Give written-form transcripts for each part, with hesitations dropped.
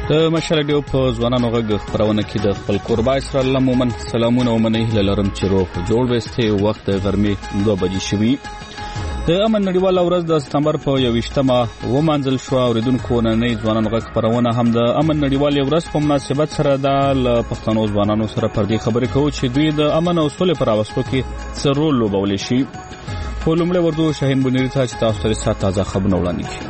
د مشرډیو په ځوانانو غږ خبرونه کې د خپل قربا اسرائیل مومن سلامونه ومنه لرم چې روح جوړ وسته وخت غرمې 2 بجې شوي. د امن نړیواله ورځ د سپتمبر په 21مه ومانځل شو. اوریدونکو نننۍ ځوانانو غږ خبرونه هم د امن نړیواله ورځ په مناسبت سره د پښتنو ځوانانو سره پر دې خبرې کوو چې دوی د امن او سولې پر راوستلو کې څه رول لوبولی شي. په لومړي ورځو شاهین بنيري ته چې تاسو ته تازه خبرونه وړاندې کړي.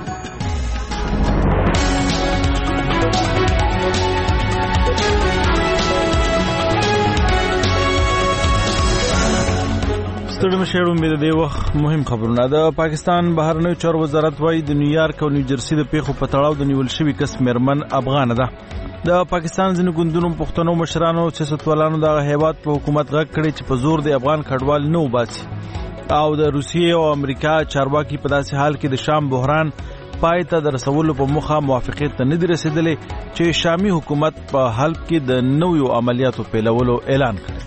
ستړي مشهور امید دی وخت مهم خبرونه. د پاکستان بهرنیو چارو وزارت وايي د نیویارک او نیوجرسي د پیښو په تړاو د نیول شوی کس مرمن افغان ده. د پاکستان ځینې ګوندونو پښتنو مشرانو سیاستوالانو د هیواد په حکومت غږ کړی چې په زور د افغان کډوال نه وباسي او د روسیې او امریکا چارواکي په داسې حال کې د شام بحران پای ته د رسولو په مخه موافقت ته نه دی رسیدلی چې شامي حکومت په حلب کې د نویو عملیاتو پیلولو اعلان کړی.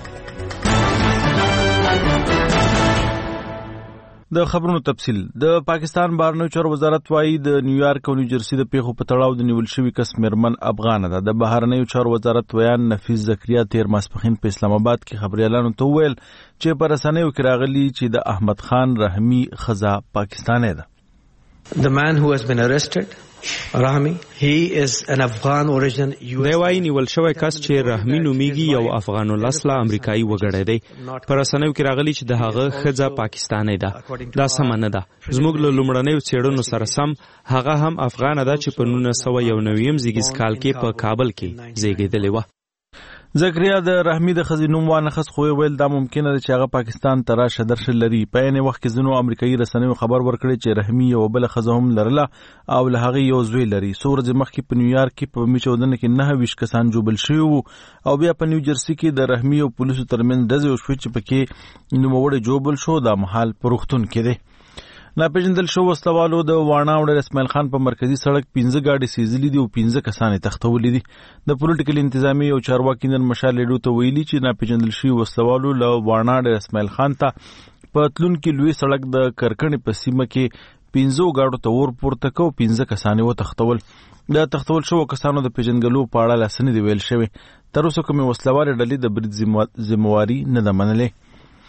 د خبرونو تفصیل. د پاکستان بهرنیو چارو وزارت وايي د نیویارک او نیوجرسي د پیښو په تړاو د نیول شوی کس مرمن افغان ده. د بهرنیو چارو وزارت ویان نفیس زکریا تیر ماسپخین په اسلام آباد کې خبريالانو ته ویل چې په رسنیو کې راغلي چې د احمد خان رحمی خزا پاکستانی ده. The man who has been arrested, Rahmi, he is an Afghan origin. دی وايي نیول شوی کس چې رحمی نومیږي یو افغان الاصله امریکایي وګړی دی. پر رسنیو کې راغلي چې د هغه خزا پاکستانی ده. دا سم نه ده. زموږ له لومړنیو څېړنو سره سم هغه هم افغان ده چې په 1990 زیږیز کال کې په کابل کې زیږیدلی و. زکریا د رحمی د خزینوم وانخص خو ویل دا ممکنه ده چې هغه پاکستان ته راشه درشه لري. په عین وخت کې ځینو امریکایي رسنیو خبر ورکړی چې رحمی یو بل خزه هم لرله او له هغه یو زوی لري. څو مخکې په نیویارک کې په میچودنه کې 9 کسان جوبل شوي وو او بیا په نیوجرسي کې د رحمی او پولیسو ترمنځ ډزې وشوې چې پکې نوموړی جوبل شو. دا مهال په روغتون کې دی. ناپېژندل شو وسلوالو د واڼه وړ اسماعیل خان په مرکزی سړک 15 گاډي سیزلې دي او 15 کسان تختولې دي. د پولیټیکل انتظامی او چارواکي نن مشال لیډو ته ویلي چې ناپېژندل شوی وسلوالو له واڼه د اسماعیل خان ته په تلون کې لوی سړک د کرکنې په سیمه کې 15 گاډو ته ور پورته کو 15 کسان و تختول. د تختول شو کسانو د پیژنګلو په اړه لاسنی دی ویل شوی. تر اوسه کومه وسلوال ډلې د برید ذمہواری نه ده منلې.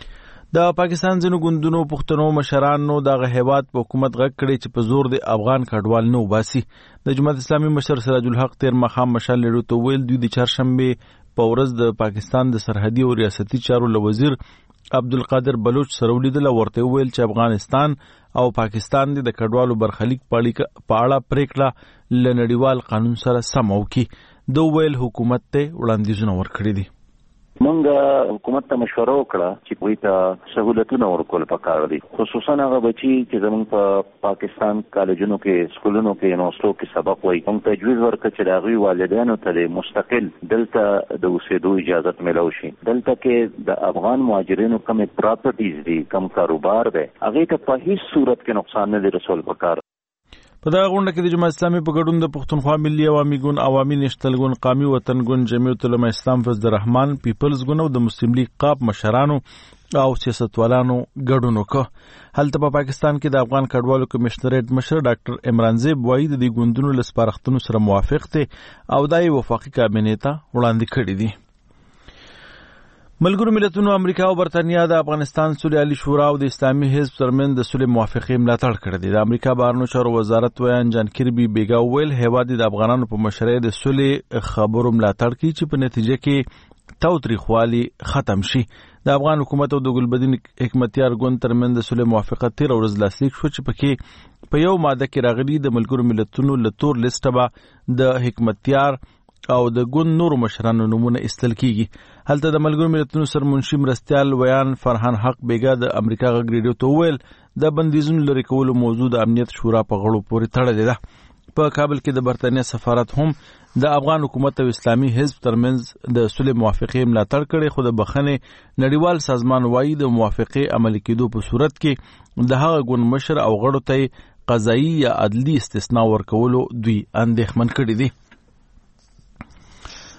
د پاکستان ځینو ګوندونو پښتنو مشرانو د هیواد په حکومت غږ کړی چې په زور د افغان کډوال نه وباسي. د جماعت اسلامي مشر سراج الحق تیر مخام مشال لیډو ته ویل دوی د چهارشنبه په ورځ د پاکستان د سرحدي او ریاستي چارو له وزیر عبدالقادر بلوچ سره ولیدل. ورته ویل چې افغانستان او پاکستان د کډوالو برخلیک په اړه پریکړه له نړیوال قانون سره سم وکړي. دوی ویل حکومت ته وړاندیزونه ورکړي دي. مونږ حکومت ته مشوره وکړه چې دوی ته سہولتونه ورکول پکار دي، خصوصا هغه بچي چې زموږ په پاکستان کالجونو کې سکولونو کې یونیورسيټو کې سبق وایي. موږ تجویز ورکړ چې هغوی والدینو ته مستقل دلته د اوسېدو اجازه ملو شي. دلته کې د افغان مهاجرینو کوم پراپرټیز دي، کوم کاروبار دی، هغه ته په هیڅ صورت کې نقصان نه دی رسول پکار. په دغه غونډه کې د جماعت اسلامي په ګډون د پښتونخوا ملي عوامي ګوند، عوامي نشتل ګوند، قومي وطن ګوند، جمعیت علماء اسلام فضل الرحمن، پیپلز ګوند او د مسلم لیگ قاب مشرانو او سیاستوالانو ګډون وکړ. هلته په پاکستان کې د افغان کډوالو کمشنریټ مشر ډاکټر عمران زیب وایي د دې ګوندونو له سپارښتنو سره موافق دي او دا یې وفاقي کابینې ته وړاندې کړي دي. ملګرو ملتونو امریکا او برتانیا د افغانستان صلح عالی شورا او د اسلامي حزب ترمنځ د صلح موافقه ملاتړ کړې ده. د امریکا بهرنیو چارو وزارت ویان جان کیربي بیګا ویل هیواد د افغانانو په مشرۍ د صلح خبرو ملاتړ کوي چې په نتیجه کې تاوتریخوالي ختم شي. د افغان حکومت او د ګلبدین حکمتیار ګوند ترمنځ د صلح موافقه 13 ورځ لاسلیک شو چې پکې په یو ماده کې راغلي د ملګرو ملتونو له تور لیسټ به د حکمتیار او د ګوند نورو مشرانو نمونه استل کیږي. هلته د ملګرو ملتونو سرمنشي مرستیال ویان فرحان حق بیګا د امریکا غږ ریډیو ته ویل د بندیزونو لرې کولو موضوع د امنیت شورا په غړو پورې تړلې ده. په کابل کې د برتانیا سفارت هم د افغان حکومت او اسلامي حزب ترمنځ د صلح موافقه ملاتړ کړي، خو د بخښنې نړیوال سازمان وايي د موافقه عملي کېدو په صورت کې د هغه ګوند مشر او غړو ته قضایي یا عدلي استثناء ورکولو دوی اندېښمن کړي دي.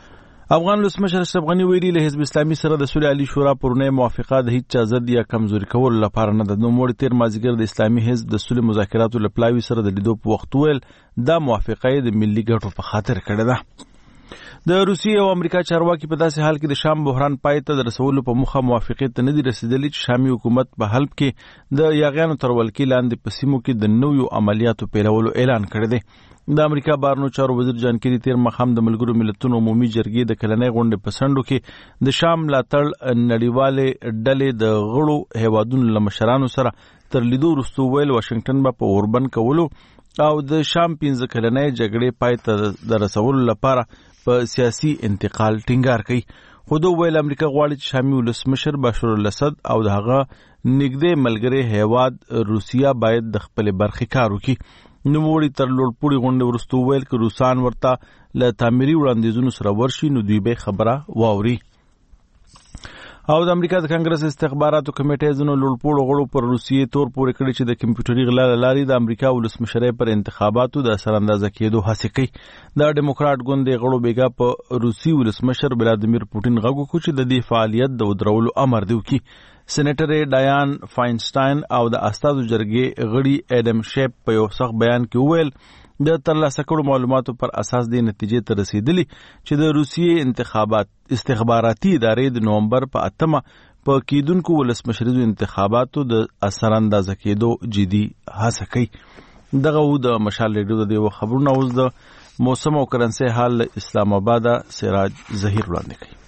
افغان ولسمشر اشرف غنی ویلي له حزب اسلامي سره د صلح علی شورا پرونی موافقه د هیڅ ځد یا کمزوري کول لپاره نه ده. نو موږ تیر مازیګر د اسلامي حزب د صلح مذاکراتو لپلاوي سره د لیدو په وخت ویل دا موافقه د ملي ګټو په خاطر کړې ده. د روسیې او امریکا چارواکي په داسې حال کې د شام بحران پای ته د رسولو په مخه موافقې ته نه دي رسیدلي چې شامي حکومت په حلب کې د یاغیانو تر ولکې لاندې په سیمو کې د نویو عملیاتو پیلولو اعلان کړی دی. د امریکا بهرنیو چارو وزیر جان کیری تیر ماښام د ملګرو ملتونو عمومي جرګې د کلنۍ غونډې په سندو کې د شام ملاتړ نړیوالې ډلې د غړو هیوادونو له مشرانو سره تر لیدو وروسته ویل واشنگټن به په اوربند کولو او د شام 15 کلنۍ جګړې پای ته د رسولو لپاره په سیاسي انتقال ټینګار کوي. خو دوی ویل امریکا غواړي چې شامي ولسمشر بشار الاسد او د هغه نږدې ملګری هیواد روسیا باید د خپل برخې کار وکړي. نوموړي تر لوړپوړي غونډې وروسته ویل که روسان ورته له تعمیري وړاندیزونو سره ورشي نو دوی به خبره واوري. او د امریکا د کانګرس استخباراتو کمیټې ځینو لوړپوړو غړو پر روسیې تور پورې کړی چې د کمپیوټري غلا له لارې د امریکا ولسمشرۍ پر انتخاباتو د اثراندازه کېدو هڅې کوي. د ډیموکراټ ګوند غړو بیګا په روسي ولسمشر ولادیمیر پوټین غږ وکړ چې د دې فعالیت د ودرولو امر دی وکړي. سېنیټر ډایان فاینسټاین او د استازو جرګې غړي اډم شیپ په یو سخت بیان کې وویل د ترلاسه کړو معلوماتو پر اساس د نتیجې ته رسیدلی چې د روسیې استخباراتي ادارې د نومبر په 8 په کېدونکو ولسمشریزو انتخاباتو د اثراندازه کېدو جدي هڅه کوي. دغه د مشال ریډیو د یو خبرونه اوس د موسم او کرنسي حال اسلام آباد سراج ظهیر وړاندې کوي.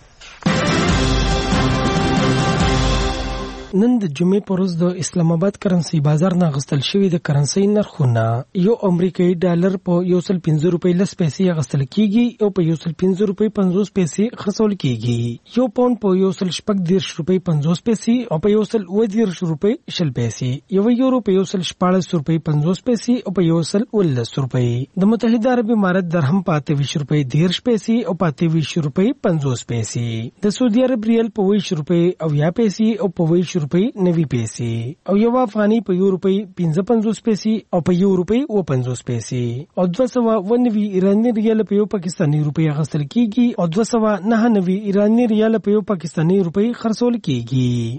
نن د جمعې پر ورځ د اسلام آباد کرنسي بازار نه غستل شوی د کرنسي نرخونه یو امریکایي ډالر په 115 روپۍ لس پیسې غستل کیږي او په 115 روپۍ 50 پیسې خرڅول کیږي. یو پاوند په 114 روپۍ 50 پیسې او په 110 روپۍ 10 پیسې، یو یورو په 114 روپۍ 50 پیسې او په 110 روپۍ. د متحده عرب امارات درهم په 28 روپۍ 10 پیسې او په 28 روپۍ 50 پیسې. د سعودي عرب ریال په 20 روپۍ او 10 پیسې او په 20 روپۍ 90 پیسې او یو افغاني په یو روپۍ 55 پیسې او په یو روپۍ 50 پیسې او 290 ایراني ریال په یو پاکستاني روپۍ غسل کیږي او 299 ایراني ریال په یو پاکستاني روپۍ خرڅول کیږي.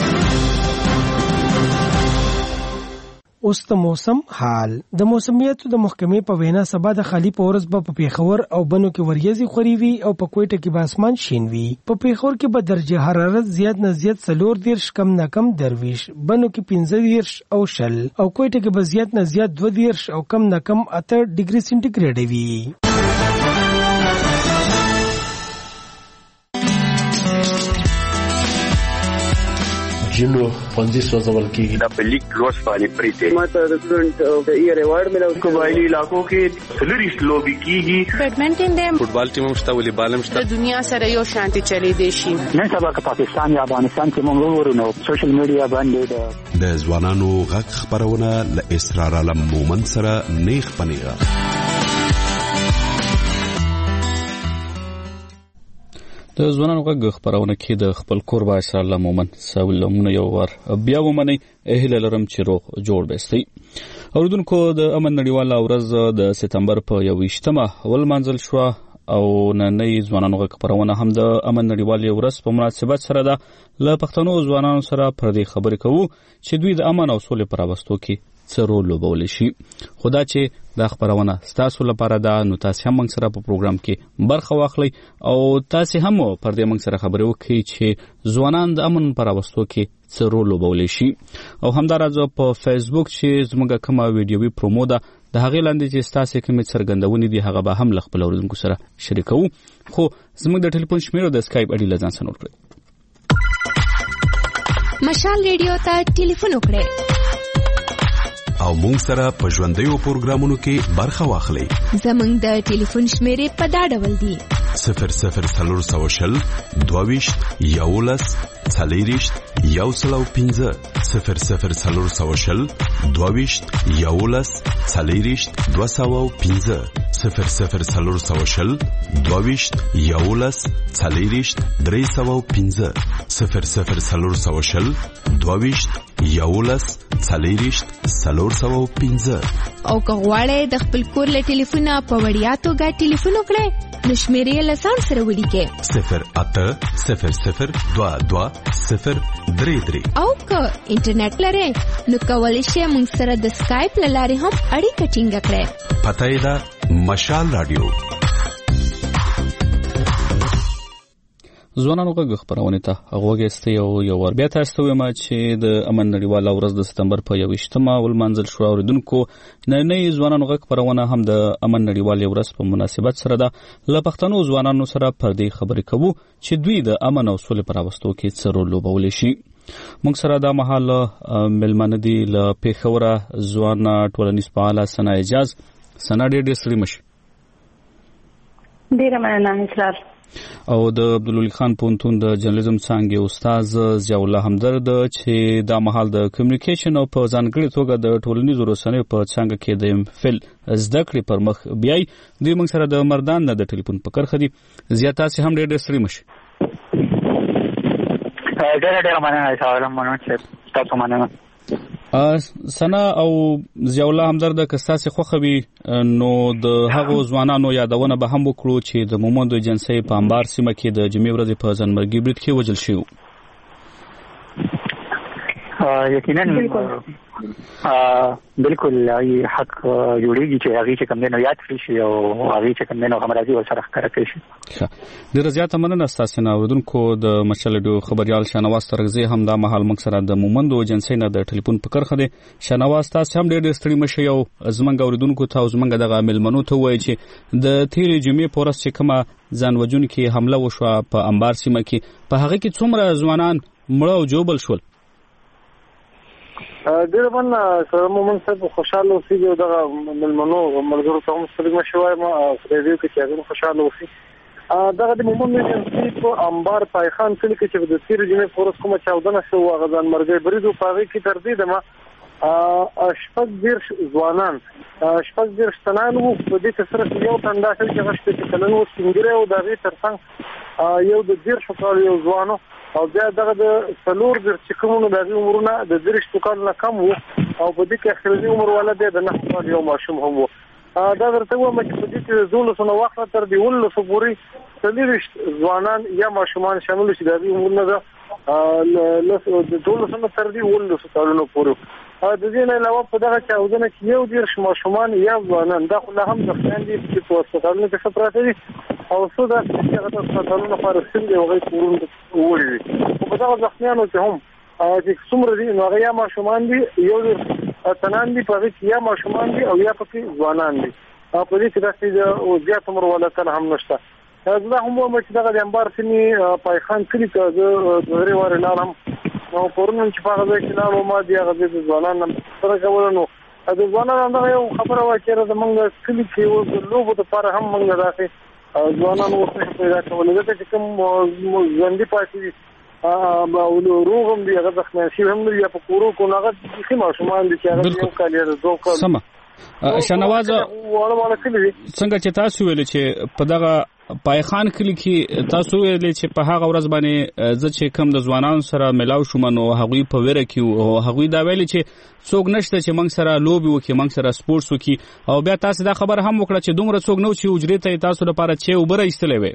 اوس د موسم حال. د موسمیاتو د محکمې په وینا سبا د خالی په ورځ په پیښور او بنو کې وریځي خوري وي او په کوټه کې به اسمان شین وي. په پیښور کې به درجه حرارت زیات نه زیات 40 کم نه کم 20، بنو کې 15 او 10 او کوټه کې به زیات نه زیات 22 او کم نه کم 8 ډیګري سنټیګریډ وي. جنو پنځه سوځول کیږي د بلیک لوس باندې پریته ماته د سټوډنټ ایئر ایوارډ ملو قبایلی علاقو کې سلریس لوبي کیږي. بیډمنټن د فوټبال ټیم مشته ولې بالم شته. د دنیا سره یو شانتي چلی دی شي. نن سبا که پاکستان یا افغانستان کې موږ ورونو سوشل میډیا باندې د ځوانانو غږ خبرونه ل اسرار علم مومن سره نیخ پنیغه. د ځوانانو غږ خبرونه کې د خپل کور با اسرار الله مومن سوالونه یو ور بیا ومني اهل لرم چې روغ جوړ بستي. اوردونکو د امن نړیواله ورځ د سپتمبر په 21مه اول منځل شو او نننۍ ځوانانو غږ خبرونه هم د امن نړیواله ورځ په مناسبت سره ده ل پښتنو ځوانانو سره پر دې خبرې کوو چې دوی د امن او سولې پر راوستو کې څه رول لوبولی شي. خدا چې دا خبرونه ستاسو لپاره ده نو تاسو هم موږ سره په پروګرام کې برخه واخلئ او تاسو هم پر دې موږ سره خبرې وکړئ چې ځوانان د امن پر راوستو کې څه رول لوبولی شي. او همداراز په فیسبوک چې زموږ کومه ویډیوي پرومو ده د هغې لاندې چې ستاسو کومې څرګندونې دي هغه به هم له خپل اوریدونکو سره شریکوو. خو زموږ د ټلیفون شمیرو د اسکایپ اډي له ځان سره نوٹ کړئ. مشال ریډیو ته ټلیفون وکړئ او مونږ سره په ژوندیو پروګرامونو کې برخه واخلئ. زموږ د ټلیفون شمیرې په دا ډول دي: 0040 22 11 40 115 0040 22 11 40 215 00 22 11 40 315 00 22 11 40 315 او که غواړئ د خپل کور له ټلیفونه په وړیا توګه ټلیفون وکړئ نو شمیرې له ځان سره ولیکئ 080022 او که انټرنیټ لرئ نو کولی شئ موږ سره د سکایپ له لارې هم اړیکه ټینګه کړئ. پته یې ده مشال رادیو. ځوانانو غږ خپرونې ته غوږ یو ور بیا تاسو ته وایم چې د امن نړیواله ورځ د سپتمبر په 21مه ولمانځل شو. اوریدونکو نړۍ ځوانانو غږ خپرونه هم د امن نړیواله ورځ په مناسبت سره ده. له پښتنو ځوانانو سره پر دې خبرې کوو چې دوی د امن او سولې په راوستو کې څه رول لوبولی شي. موږ سره دا مهال مېلمانه دي له پېښوره ځوان ټولنیز فعاله ثنا اعجاز. ثنا ډېر ستړي مه شي. ډېره مننه اسرار. او د عبدالولي خان پوهنتون د جرنالیزم څانګې استاد ضیاء الله همدرد چې دا مهال د کمیونیکیشن او په ځانګړې توګه د ټولنیزو رسنیو په څانګه کې د MPhil زده کړې پر مخ بیایي. دوی موږ سره د مردان نه د ټلیفون په کرښه دي. ضیاء تاسې هم ډېر ستړي مه شئ. ډېره مننه اسرار مننه چې تاسو مننه. ثنا او ضیاء الله همدرد که ستاسې خوښه وي نو د هغو ځوانانو یادونه به هم وکړو چې د مومندو ایجنسۍ په انبار سیمه کې د جمعې ورځې په ځانمرګي برید کې وژل شوي. یقینا بالکل حق جوړیږي چې هغه چې کوم نه یاد شي او هغه چې کوم نه همراضي ورسره ښکاره کوي. ډېره زیاته مننه ستاسو نه. اوریدونکو د مشال رادیو خبريال شنواز ترغزي هم دا مهال موږ سره د مومندو ایجنسۍ نه د ټلیفون په کرښه دی. شنواز تاسو هم ډېر ستړي مشي او زمونږ اوریدونکو ته زمونږ دغه ملمنو ته وایي چې د تیرې جمعې په ورځ چې کومه ځانوژونکې کې حمله وشوه په انبار سیمه کې په هغه کې څومره ځوانان مړه او جوبل شول؟ ډېر من سره مومن صاحب خوشاله اوسېږي او دغه ملمنو ملګرو ته هم ستړي مه شي وایم خدای دې وکړي چې هغوی خوشاله اوسي. دغه د مومن ایجنسۍ په انبار پایخان کلي کې چې د تېرې جمعې په ورځ کومه چاودنه شوې وه هغه ځانمرګی برید و. په هغې کې تر دې دمه 16 ځوانان 16 تنان وو. په دې کې سره یو تن داسې چې هغه 15 کلن و سپین ږیری و. د هغې تر څنګ یو د 13 کالو یو ځوان او بیا دغه د 4 چې کومونه د هغې عمرونه د 30 کالو نه کم وو او په دې کې اخرني عمر والا دی د 9 کالو یو ماشوم هم وو. دا درته وایم چې په دې کې د 12 نه وخت تر 19 پورې 40 ځوانان یا ماشومان شامل شي. د هغې عمرونه د 12 نه تر 19 کالونو پورې. د دې نه علاوه په دغه چاودنه کې یو 10 ماشومان یا ځوانان دا خو لا هم د خویندې په هسپتالونو کې ښه پراته دي او څو داسې چې هغه د هسپتالونو لپاره سوي او هغوی کورونو ته وړي دي. خو په دغه زخمیانو کې هم چې څومره دي نو هغه یا ماشومان دي یو تنان دي په هغې کې یا ماشومان دي او یا پکې ځوانان دي. په دې کې داسې زیات عمر والا کله هم نشته. زه هم وایم چې دغه د انبار سیمې پایخان کلي ته زه درې وارې لاړم نو پرون چې په هغه ځای کې لاړم ما دې هغه ځای د ځوانانو سره کوله نو د ځوانانو همدغه یو خبره وه چې زمونږ کلي کې اوس د لوبو دپاره هم موږ داسې ځوانان اوس نشو پیدا کولی ځکه چې کوم ژوندي پاتې دي روغ هم دي هغه زخمیان شوي هم نه دي یا په کورو کې نو هغه بیخي ماشومان دي چې هغه یو کال یا د 2 کال. شنوازه څنګه چې تاسو ویل چې په دغه پایخان کلی کې تاسو ویل چې په هغه ورځ باندې زه چې کوم د ځوانانو سره ملاو شوم نو هغوی په ویره کې او هغوی دا ویل چې څوک نشته چې موږ سره لوبې وکړي موږ سره سپورټس وکړي او بیا تاسو دا خبره هم وکړه چې دومره څوک نه و چې حجرې ته تاسو لپاره چې اوبه راایستلی وې.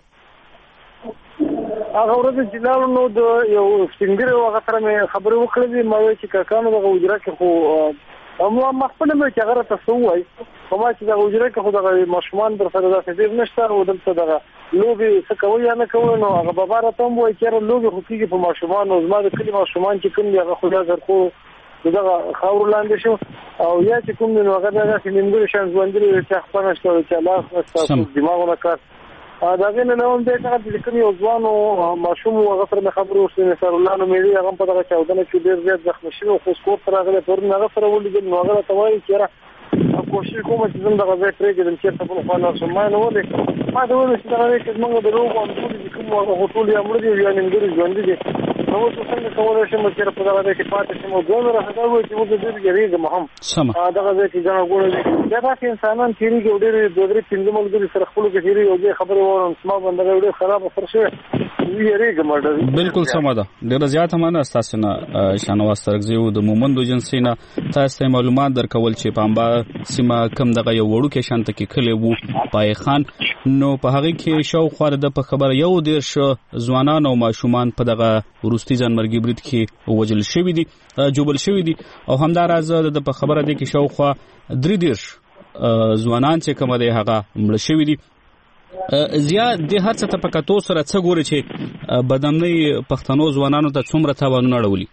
هغه ورځ چې لاړو نو د یو سپین ږیري هغه سره مې خبرې وکړې دي ما ویل چې کاکانو دغه حجره کې خو ما خپله مې چې هغه راته څه ووایي خو ما چې دغه حجره کې خو دغه ماشومان در سره داسې ډېر نشته او دلته دغه لوبې څه کوئ یا نه کوئ نو هغه بابا راته هم وایي چې یاره لوبې خو کېږي په ماشومانو زما د کلي ماشومان چې کوم دي هغه خو دا زرخو د دغه خاورو لاندې شو او یا چې کوم دي نو هغه بیا داسې نیمګړي شیان ژوندي دي چا خپه نشته چا لاس نشته دماغونه کار د هغې نه نه هم دی هغه چې کوم یو ځوان او ماشوم و هغه سره مې خبرې وشوې نثار الله نومېدی هغه هم په دغه چاودنه کې ډېر زیات زخمي شوی او خو کور ته راغلی پرون هغه سره ولیدل نو هغه راته وایي چې یاره کوشش کوم چې زه دغه ځای پرېږدم چېرته بل خوا لاړ شم. ما یې نه ولې ما ته وویل چې دغه ځای کې زموږ د لوبو همټولې چې کوم هغه خو ټول یا مړه دي یا نیمګړي ژوندي دي نو څنګه کولای شم چې په دغه کې پاتې شم او ګور راځي چې موږ دې یې هم دغه چې ځان غوړي دا تاسو انسانان تیری کې ډېر دوه پنځه ملګري سره خپل کې تیری او دې خبره ورم سما باندې ډېر خراب اثر شوی بالکل سم ده. ډېر زیات مننه تاسو نه شانواز ترغزی د مومندو جنسینه تاسو معلومات درکول چې پامبا سیمه کم دغه یو وړو کې شانت کې کلی وو پای خان نو په هغه کې شاوخوا د په خبره یو ډیر شو ځوانان او ماشومان په دغه ورستي ځانمرګي برید کې وجل شوی دي جوبل شوی دي او همدارز د په خبره دي کې شاوخوا درې ډیر ځوانان چې کوم دی هغه مړ شوی دي. زیات د هر څه ته پکاتو سره څه ګوري چې بدنۍ پښتنو ځوانانو ته څومره تاوانونه اړولي.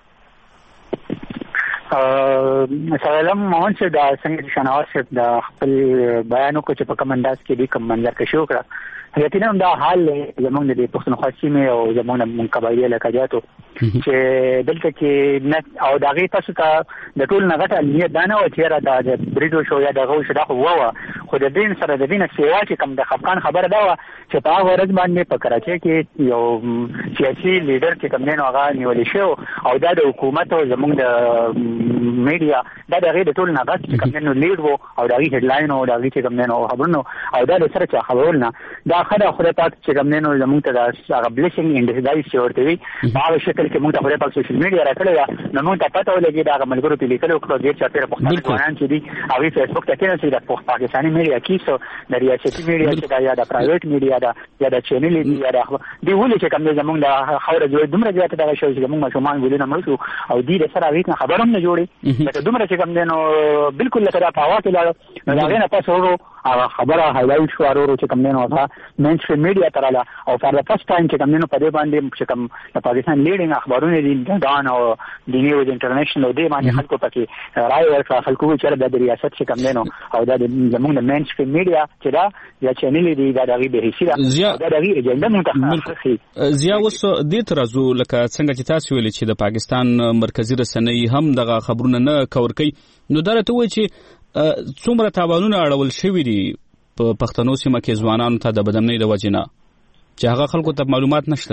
سلام مون چې دا څنګه شناوس د خپل بیانو کو چې په کوم انداز کې دي کوم منظر کې شو کړه یقینا دا حال زمونږ د پښتونخوا سیمه او زمونږ د قبایل لکجاتو چې دلته کې نه او دغه تاسو ته د ټول نغټ الیه دانه او چیرې د بریډو شو یا دغه شو دا وو خو د دین سره د دین سیوا چې کوم د خفقان خبره دا و چې په هغه ورځ باندې په کراچۍ کې یو سیاسي لیډر چې کوم نه هغه نیول شو او دا د حکومت او زمونږ د میډیا دا دغه د ټول نغټ چې کوم نه لیډ وو او دغه هډلاین او دغه چې کوم نه خبرونه او دا سره چې خبرونه دا خدای خدای پاک چې کوم نه زمونږ ته دا هغه بلیسینګ انډیسایز ورته وي په شکل کې موږ ته خدای پاک سوشل میډیا راکړی نو موږ ته پته ولګي دا ملګرو په لیکلو کړو چې چاپیره پښتانه چې دي او فیسبوک ته کې نه چې د پاکستاني میډیا کې سو د ریاستي میډیا چې دا یا د پرایویټ میډیا دا یا د چینل دی یا د دی ولې چې کوم زمونږ د خوره جوړ دومره زیات دا شو چې موږ ماشومان ولې نه مرشو او دې سره هیڅ خبرم نه جوړي لکه دومره چې کوم نو بالکل لکه دا پاوا کې لا دا غنه تاسو ورو خبره هایلایټ شو ورو چې کوم نه وځه مینستریم میډیا تراله او فار د فرست ټایم چې کوم نه په دې باندې چې کوم د پاکستان لیډینګ اخبارونه دي دان او د نیوز انټرنیشنل دې باندې خلکو پکې راي ورکړه خلکو چې د ریاست چې کوم نه او د زمونږ د مینستریم میډیا چې دا یا چینل دی دا دغه به هیڅ دا دغه اجنډا منتخب زیا اوس دې ترازو لکه څنګه چې تاسو ویل چې د پاکستان مرکزی رسنۍ هم دغه خبرونه نه کور کوي نو دا راته وایي چې څومره تاوانونه اړول شوی دي په پښتنو سیمه کې ځوانانو ته د بدنۍ د وجنه چې هغه خلکو ته معلومات نشته.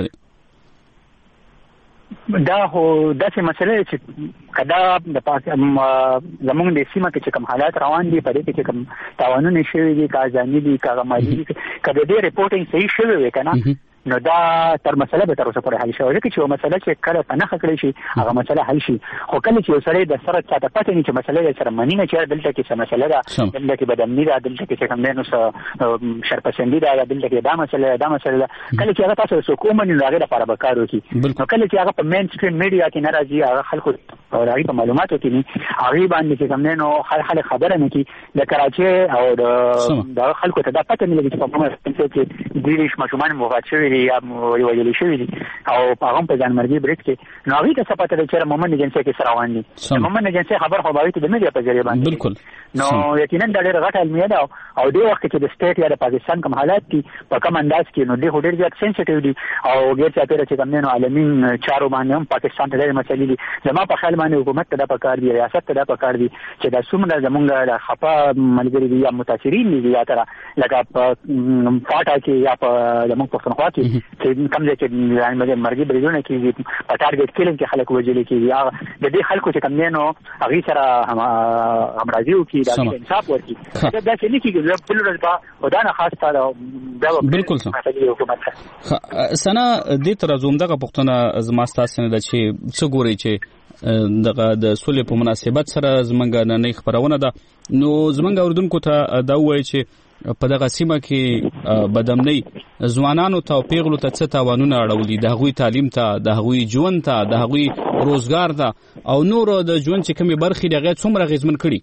دا هو داسې مسله چې کدا د زمونږ د سیمه کې کوم حالات روان دي په دې کې کوم تاوانونه شوي دي کا ځاني دي کا مالي دي کدا دې ریپورټینګ صحیح شوی وي کنه نو دا تر مسله به تر اوسه پورې حل شوی چې یو مسله چې کله په نخښه کړی شي هغه مسله حل شي خو کله چې یو سره د سره چاته پته نه چې مسله یې سره منی نه چې دلته کې څه مسله ده دلته کې بدامنی ده دلته کې کوم نه شرپسندی ده دلته کې دا مسله کله چې هغه تاسو څوک ومني هغه لپاره به کار وکړي نو کله چې هغه په مین سټریم میډیا کې ناراضي هغه خلکو او هغه په معلوماتو کې نه هغه باندې چې کوم نه خلک خبره نه کی د کراچۍ او د خلکو ته دا پته نه لګي چې په کومه کې دیش ماشومان موافق شوی یا ویل شوی دي او هغه په ځانمرګي بریټ کې نو هغه ته پته ده چې مومن ایجنسی کې سره روان دي مومن ایجنسی خبر خو باید د میډیا په ذریعہ باندې بالکل نو یقینا دا ډېر غټ علمي ده او د وخت کې د سټیټ یا د پاکستان کوم حالات دي په کوم انداز کې نو د هډر زیات سنسټیو دي او ګیر چاپیره چې کوم نه عالمین چارو باندې هم پاکستان ته ډېر مسلې دي زما په خیال باندې حکومت ته د پکار دی ریاست ته د پکار دی چې د څومره زمونږ د خپه ملګری دي یا متاثرین دي یا تر لکه فاټا کې یا په زمونږ پښتونخوا کې چې کوم ځای کې مرګي بریدونه کېږي په ټارګټ کېلم کې خلک وژل کېږي د دې خلکو چې کوم نه هغه سره همراضي وکړي د انصاف ورکړي دا چې نه کېږي بل ورځ به ودانه خاص تا دا بالکل سنا دې تر زوم دغه پښتنه زما ستاسو نه د چې څه ګوري چې دغه د سولې په مناسبت سره زمونږ نه خبرونه ده نو زمونږ اوردونکو ته دا وایي چې په دغه سیمه کې بدامنۍ ځوانانو ته او پیغلو ته څه تاوانونه اړولي د هغوی تعلیم ته د هغوی ژوند ته د هغوی روزګار ته او نور د ژوند چې کومې برخې دغه څومره اغېزمن کړي.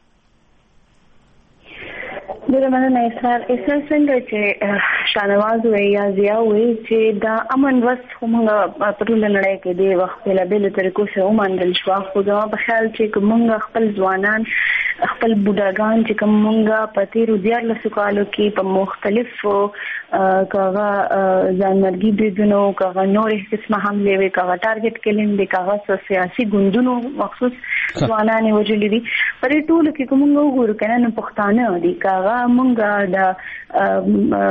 ډېر مننه اسرار څنګه چې شانواز وی یا ضیا وی چې دا امن وس موږ په ټول نړۍ کې دی وخت په بل طریقو سره ومنل شو خو دا په خیال چې موږ خپل ځوانان خپل بوډاګان چې موږ په تیرو 14 کالو کې په مختلفو کاغه ځانمرګي بریدونو کاغه نورې قسمه حمله وی کاغه ټارګټ کلین دی کاغه سیاسي ګوندونو مخصوص ځوانان وجلې دي پر ټول کې کوم وګورو کنه پښتانه دي کاغه مونږه د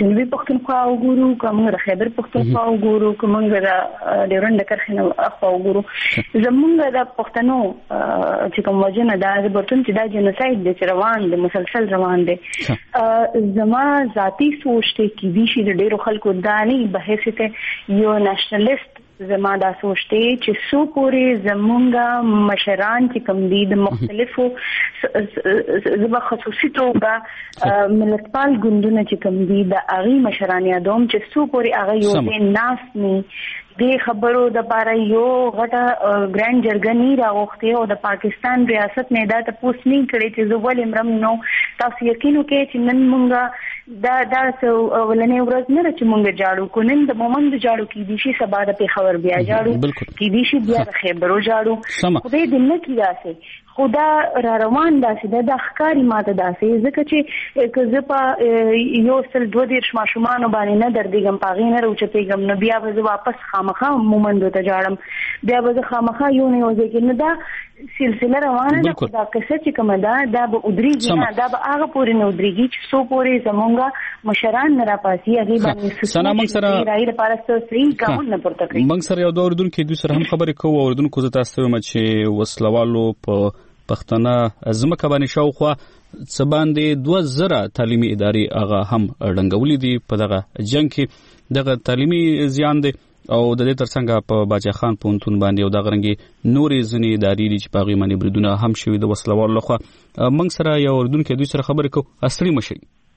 جنوبي پښتونخوا وګورو کوم د خیبر پښتونخوا وګورو کوم د ډیورنډ کرښې نه اخوا وګورو زمونږ د پښتنو چې کوم وجنه دا د برتون چې دا جنوساید د روان د مسلسل روان دي زما ذاتی سوچ ته کې دي چې د ډیرو خلکو دانی بحثه یو نېشنلیست زما دا سوچته چې سو پورې زمونږه مشران چې کوم دي د مختلفو زما خصوصي توګه ملتپال ګوندونه چې کوم دي د اغي مشران یادوم چې سو پورې اغه یو د ناس نه د خبرو د پاره یو غټه ګرانډ جرګنی راوخته او د پاکستان ریاست نه دا تاسو نه کړی چې زول امرم نو تاسو یقین وکړئ چې نن مونږه دا ولنې ورځ نه چې مونږ جاړو کو نن د مومند جاړو کې دي شي سبا د خبر بیا جاړو کې دي شي بیا خبرو جاړو خدای دې نه کیاسه خدا را روان داسې د ښکاری ماته داسې ځکه چې کزه په یو سل 2 دیرش ماشومان باندې نه دردېګم پاغې نه روچتېګم نو بیا به واپس خامخا مومندو ته جاړم بیا به خامخا یو نه وځي کې نه دا سلسله روانه ده دا کیسه چې کومه دا به ودرېږي نه دا به هغه پورې نه ودرېږي چې سو پورې زمونږه مشران نه راپاسي هغه باندې سنا موږ سره راي لپاره صحیح قانون نه پورته کوي موږ سره یو د اوردونکو دوی سره هم خبرې کوو اوردونکو زه تاسو ته چې وسلوالو په پښتنه زمکه باندې شاوخوا څه باندې 2000 تعلیمي ادارې هغه هم ډنګولې دي په دغه جنگ کې دغه تعلیمي زیان دي او د دې ترڅنګ په باچا خان پونتون باندې او دغه رنګي نورې ځنې ادارې دي چې پاغي باندې بریدونه هم شوي د وسلوال لخوا موږ سره یو اردن کې دوی سره خبرې کوو اصلي مشي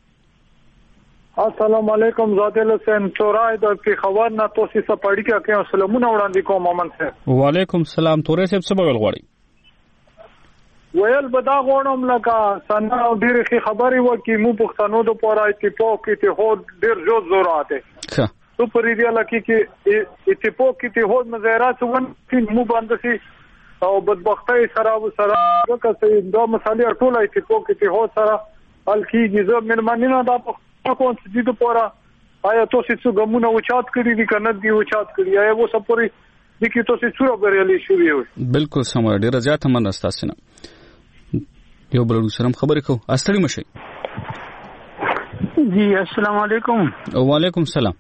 السلام علیکم زادل حسین تورای د خبر نه توسي سپاړی کې سلامونه وړاندې کوم مومن صاحب وعلیکم السلام تورې صاحب څه بول غواړي ویل بدا غوړم لکه سنا ډیره خبري وکي مو پښتنو د پوره اتفاق کې هو ډیر جوړ زوراته ښه تو پرې دی لکه کې اتفاق کې هو مزایرات ون مو باندې سي او بدبختۍ سره کسه دا مسالې ټول اتفاق کې هو سره الکیږي زه منمنه دا په کوم څه د پوره آیا تاسو څه ګمونه وچات کړی دي کنه دی وچات کړی آیا و سپوري د کی تاسو څو بریالي شوی وي بالکل سم ډیر زیات مننه تاسو نه یو بل سره خبرې کوو اصلي مشي جی السلام علیکم وعلیکم السلام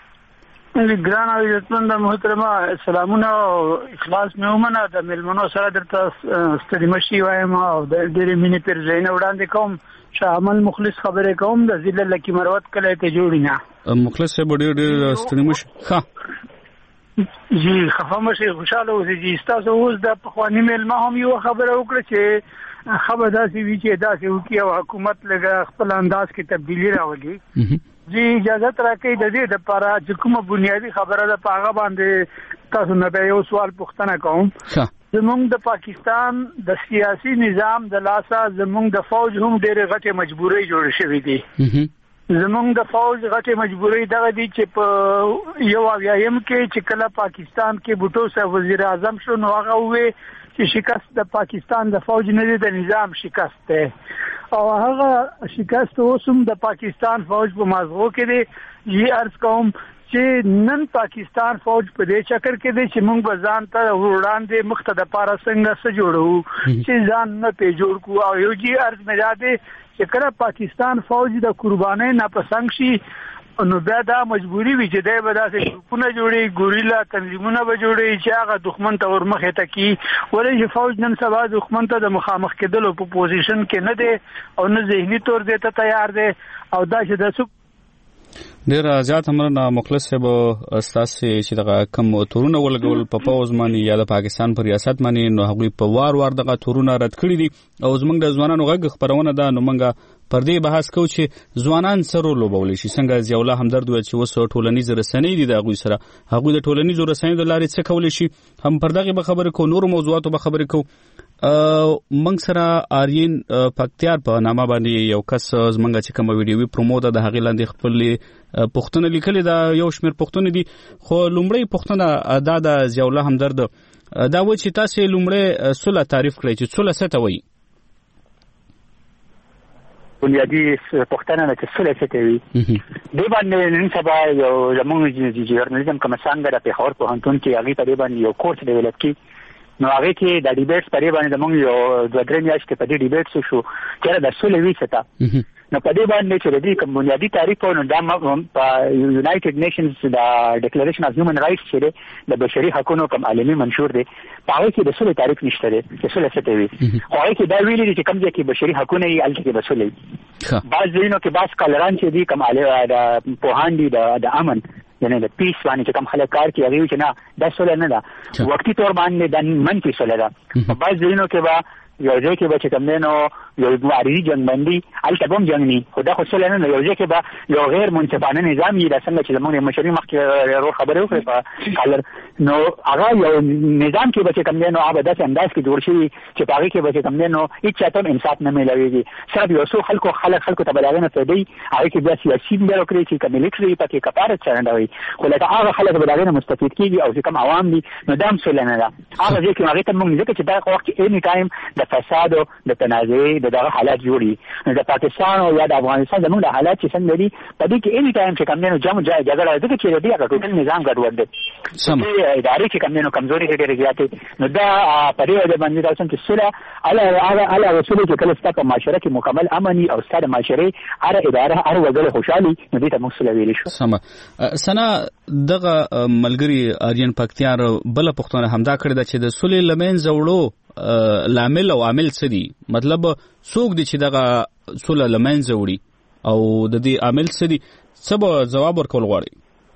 ګران او عزتمن محترمه سلامونه او اخلاص مې ومنه د ملمنو سره درته ستړي مشي وایم او د ډېرې مینې پر ځای نه وړاندې کوم شامل مخلص خبرې کوم د ضلع لکی مروت کله ته جوړی نه مخلص به ډېر ستړي مشي ښه جی خفه مشي خوشاله اوسئ جی تاسو اوس د پخوانی ملما هم یو خبره وکړه چې خبر داسې وی چې داسې وکي او حکومت لګا خپل انداز کې تبدیلی راولي جی اجازه راکړئ د دې لپاره چې کومه بنیادی خبره ده پاغه باندې تاسو نه به یو سوال پوښتنه کوم زمونږ د پاکستان د سیاسي نظام د لاسه زمونږ د فوج هم ډېرې غټې مجبورۍ جوړې شوې دي زمونږ د فوج غټې مجبورۍ دغه دي چې په یو اویایم کې چې کله پاکستان کې بوټو صاحب وزیر اعظم شو نو هغه وې چې شکست د پاکستان د فوج نه دی د نظام شکست ده او هغه شکست اوسم د پاکستان فوج په مازغو کې دی یی عرض کوم چې نن پاکستان فوج په دې چکر کې دی چې موږ به ځان ته وړاندې مخته د پاره څنګه سره جوړو چې ځان نه په جوړ کو او یو جی عرض مې راځي چې کله پاکستان فوج د قربانۍ نه پسنګ شي نو بیا دا مجبوری وي چې دای به داسې ګروپونه جوړي ګوریلا تنظیمونه به جوړي چې هغه دښمن ته ورمخې ته کی ولې چې فوج نن سبا دښمن ته د مخامخ کېدلو په پوزیشن کې نه دی او نه ذهني تور دی ته تیار دی او دا چې د ډیر زیات امرنا مخلص صاحب استاسي چې دغه کم تورونه ولګول په پاوز باندې یا د پاکستان پر ریاست باندې نو هغه په وار دغه تورونه رد کړی دي او زمونږ د ځوانانو غږ خبرونه ده نو موږ پر دې بحث کوو چې ځوانان سره لوبول شي څنګه ضیاءالله همدرد وایي چې وسو ټولنیز رسنۍ دي د هغوی سره هغوی د ټولنیز رسنۍ د لارې څه کولی شي هم پر دغه به خبرې کوو نور موضوعاتو به خبرې کوو موږ سره آرین پکتیار په نامه باندې یو کس زمونږ چې کوم ویډیوي پرومو ده د هغې لاندې خپل پوښتنه لیکلې ده یو شمېر پوښتنې دي خو لومړی پوښتنه دا د ضیاءالله همدرد دا و چې تاسې لومړی صلح تعریف کړئ چې صلح څه ته وایي بنیادی پښتنه نه چې صلح څه ته وایي دې باندې نن سبا یو زموږ ژورنالیزم کوم څنګه د پیښور پوهنتون کې هغې په دې باندې یو کورس ډیولپ کړي نو هغه کې د ډیبیټس په اړه باندې موږ یو 2-3 میاشتې په دې ډیبیټس شو چې د صلح وی څه نو په دې باندې چې د دې کوم بنیادی تعریف او د یونایټډ نیشنز د ډیکلریشن اف هیومن رائټس چې د بشري حقوقو کوم عالمي منشور دی په هغه کې د سولې تعریف نشته دی چې سولې څه دی خو هغه کې دا ویلي دي چې کوم ځای کې بشري حقوقو نه الته کې بسولې بعض ځینو کې بعض کالران چې دي کوم د پوهان دي د امن یعنی د پیس باندې چې کوم خلک کار کوي هغه چې نه د سولې نه ده وختي تور باندې د منفي سولې ده بعض ځینو کې به یو ځای کې به چې کوم دینو یو معارضي جنگبندي الته هم جنگ نه خو دا خو څه نه یو ځای کې به یو غیر منصفانه نظام یې د څنګه چې موږ مشري مخکې ورو خبرې وکړې په کالر نو هغه یو نظام کې به چې کوم دینو هغه داسې انداز کې جوړ شي چې په هغه کې به چې کوم دینو هیڅ چاته انصاف نه ملويږي صرف یو څو خلکو ته بلاغونه ته دی هغه کې بیا سیاسي بیروکراسي چې کوم ملټري پکې کفاره چرندوي خو لکه هغه خلک بلاغونه مستفید کیږي او چې کوم عوام دي نو دا هم څه نه ده هغه ځکه هغه ته موږ ځکه چې دا وخت اني ټایم د فساد او د تنازعي دغه حالات جوړي د پاکستان او یا د افغانستان زموږ د حالات چې څنګه دي په دې کې اني ټایم چې کوم نه جنگ جګړه دغه چې دی هغه ټول نظام ګډوډ دی سم اداري چې کوم نه کمزوري ډېرې زیاتې نو دا په دې وجه باندې دا څنګه چې سره علا رسول چې کله ستاسو معاشره کې مکمل امني او ستاسو معاشره هر اداره هر وګړي خوشحالي نو دې ته مسله ویل شو سم سنا دغه ملګری آریان پکتیار بل پښتون همدا کړی دا چې د سولې لمن زوړو لامل او عامل څه دي مطلب څوک دي چې دغه سولې لمن زوړي او د دې عامل څه دي څه به جواب ورکول غواړي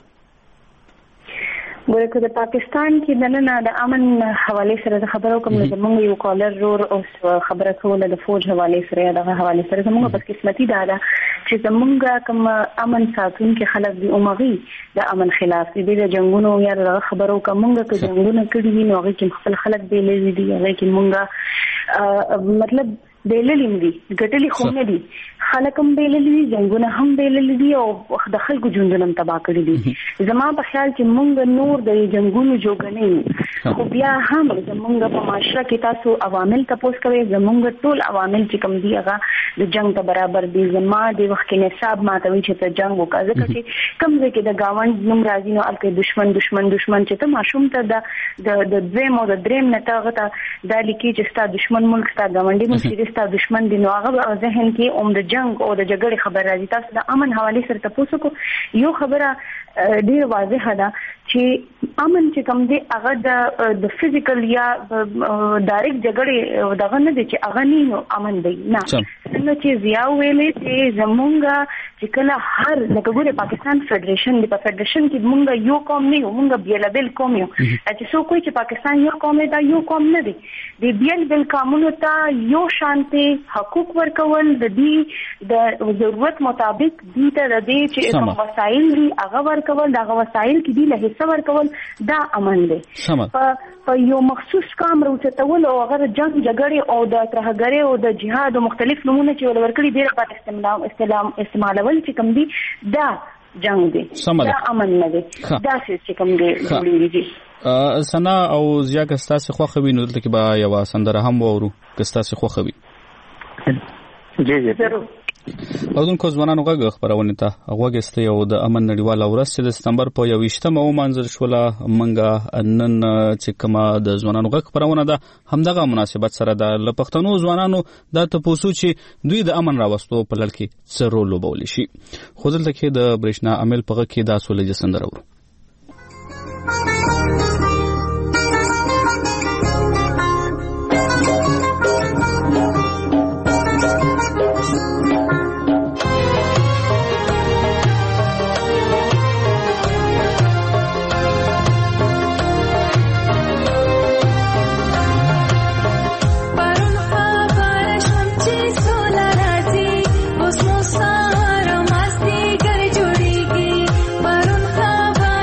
ګوره د پاکستان کې دنه د امن حواله سره خبرو کوم زموږ یو کالر رور او خبره کوله د فوج حواله سره دغه حواله سره زموږ بس قسمتي دا ده چې زموږ کوم امن ساتون کې خلک دي اومغي د امن خلاف دي د جنگونو یا د خبرو کومګه کې جنگونه کړي نو هغه کې خپل خلک دی لوي دي هغه کې مونږه مطلب بیللیم دي ګټلي خو نه دي خلک هم بیللي دي جنگونه هم بیللي دي او د خلکو ژوندونه تباہ کړی دي زما په خیال چې مونږ نور د جنگونو جوړګنې خو بیا هم زمونږ په معاشره کې تاسو عوامل تاسو کوي زمونږ ټول عوامل چې کوم دي هغه د جنگ ته برابر دي زما د وخت کې نصاب ماتوي چې ته جنگ وکړه ځکه چې کم ځای کې د گاوند نوم راځي نو الکه دشمن چې ته ماشوم ته د دویم او د دریم نه تاغه ته د لیکي چې ستا دشمن ملک ستا گاونډي ملک ستا دشمن دی نو هغه ذهن کې د جنگ او د جګړې خبر راځي تاسو د امن حواله سره تاسو کو یو خبره ډیر واضحه ده چې امن چې کوم دی هغه د فزیکل یا ډایرکټ جګړې دغه نه دي چې هغه نه امن دی نه څنګه چې زیا ویلې چې زمونږ چې کله هر لکه ګوره پاکستان فدریشن دی په فدریشن کې مونږ یو قوم نه یو مونږ بیل قوم یو چې څوک کوئی چې پاکستان یو قوم دی دا یو قوم نه دی د بیل قومونو ته یو شانتي حقوق ورکول د دې د ضرورت مطابق دي ته د دې چې کوم وسایل دي هغه ورکول دا وسایل کې دي له حصہ ورکول دا امن دی په یو مخصوص کام راوچتول او هغه جنگ جګړې او د ترهګرۍ او د جهاد او مختلف نمونه چې ولورکړي ډېر په استعمالول چې کوم دي دا جنگ دی دا امن نه دی دا چې کوم دی جوړیږي سنا او زیاګ استاسه خو خوي نو دلته کې با یو سندره هم وورو کستاسه خو خوي جی ضرور اذن کو ځوانانو غږ خبرونه ته غوګسته یو د امن نړیوال ورځ چې د سپتمبر په 28مه ومانځل شوله منګه نن چې کومه د ځوانانو غږ خبرونه ده همدغه مناسبت سره د لپښتنو ځوانانو د تاسو چې دوی د امن راوستو په لړ کې څه رول لوبولی شي خو دلته کې د برېښنا عمل په غږ کې د سولې سندره ورو Bye.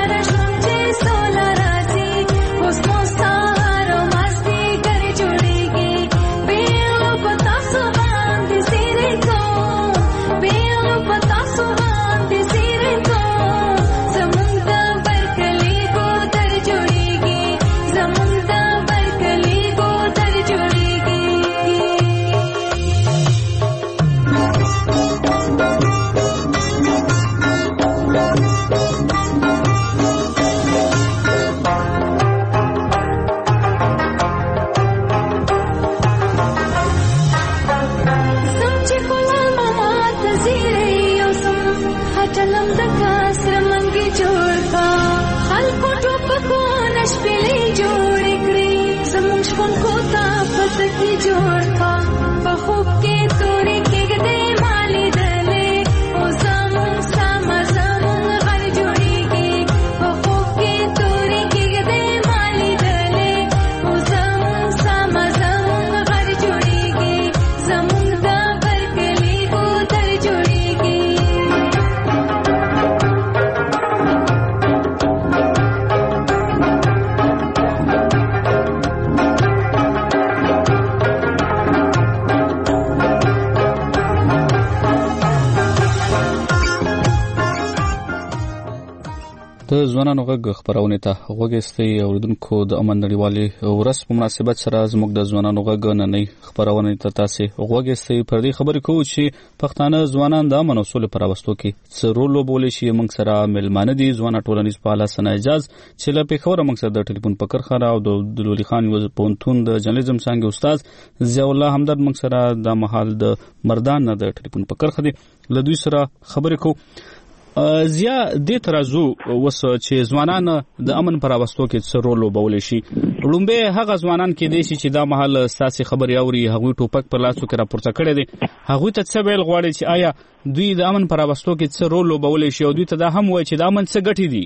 د ځوانانو غږ خبرونه ته غوږیستي اوریدونکو د امن نړیوالې ورځ په مناسبت سره زموږ د ځوانانو غږ نننۍ خبرونه ته تاسو غوږیستي پر دې خبرې کوو چې پښتانه ځوانان د امن او سولې پر راوستو کې څه رول لوبولی شي. موږ سره ملمانه دي ځوان ټولنیز فعال حسن اعجاز چې له پیښور موږ سره د ټلیفون په کرخه او د عبدالولي خان یو پونتون د جرنالیزم څنګه استاد ضیاء الله همدرد موږ سره د محل د مردان نه د ټلیفون په کرخه دي له دوی سره خبرې کوو. زیا دې ترازو وس چې ځوانان د امن پر راوستو کې څه رول لوبولی شي. لومبه هغه ځوانان کې دي چې دا محل ساسي خبري اوري هغه ټوپک پر لاسو کې راپورته کړي دي هغه ته څه ویل غواړي چې آیا دوی د امن پر راوستو کې څه رول لوبولی شي او دوی ته دا هم وایي چې د امن څه ګټې دي.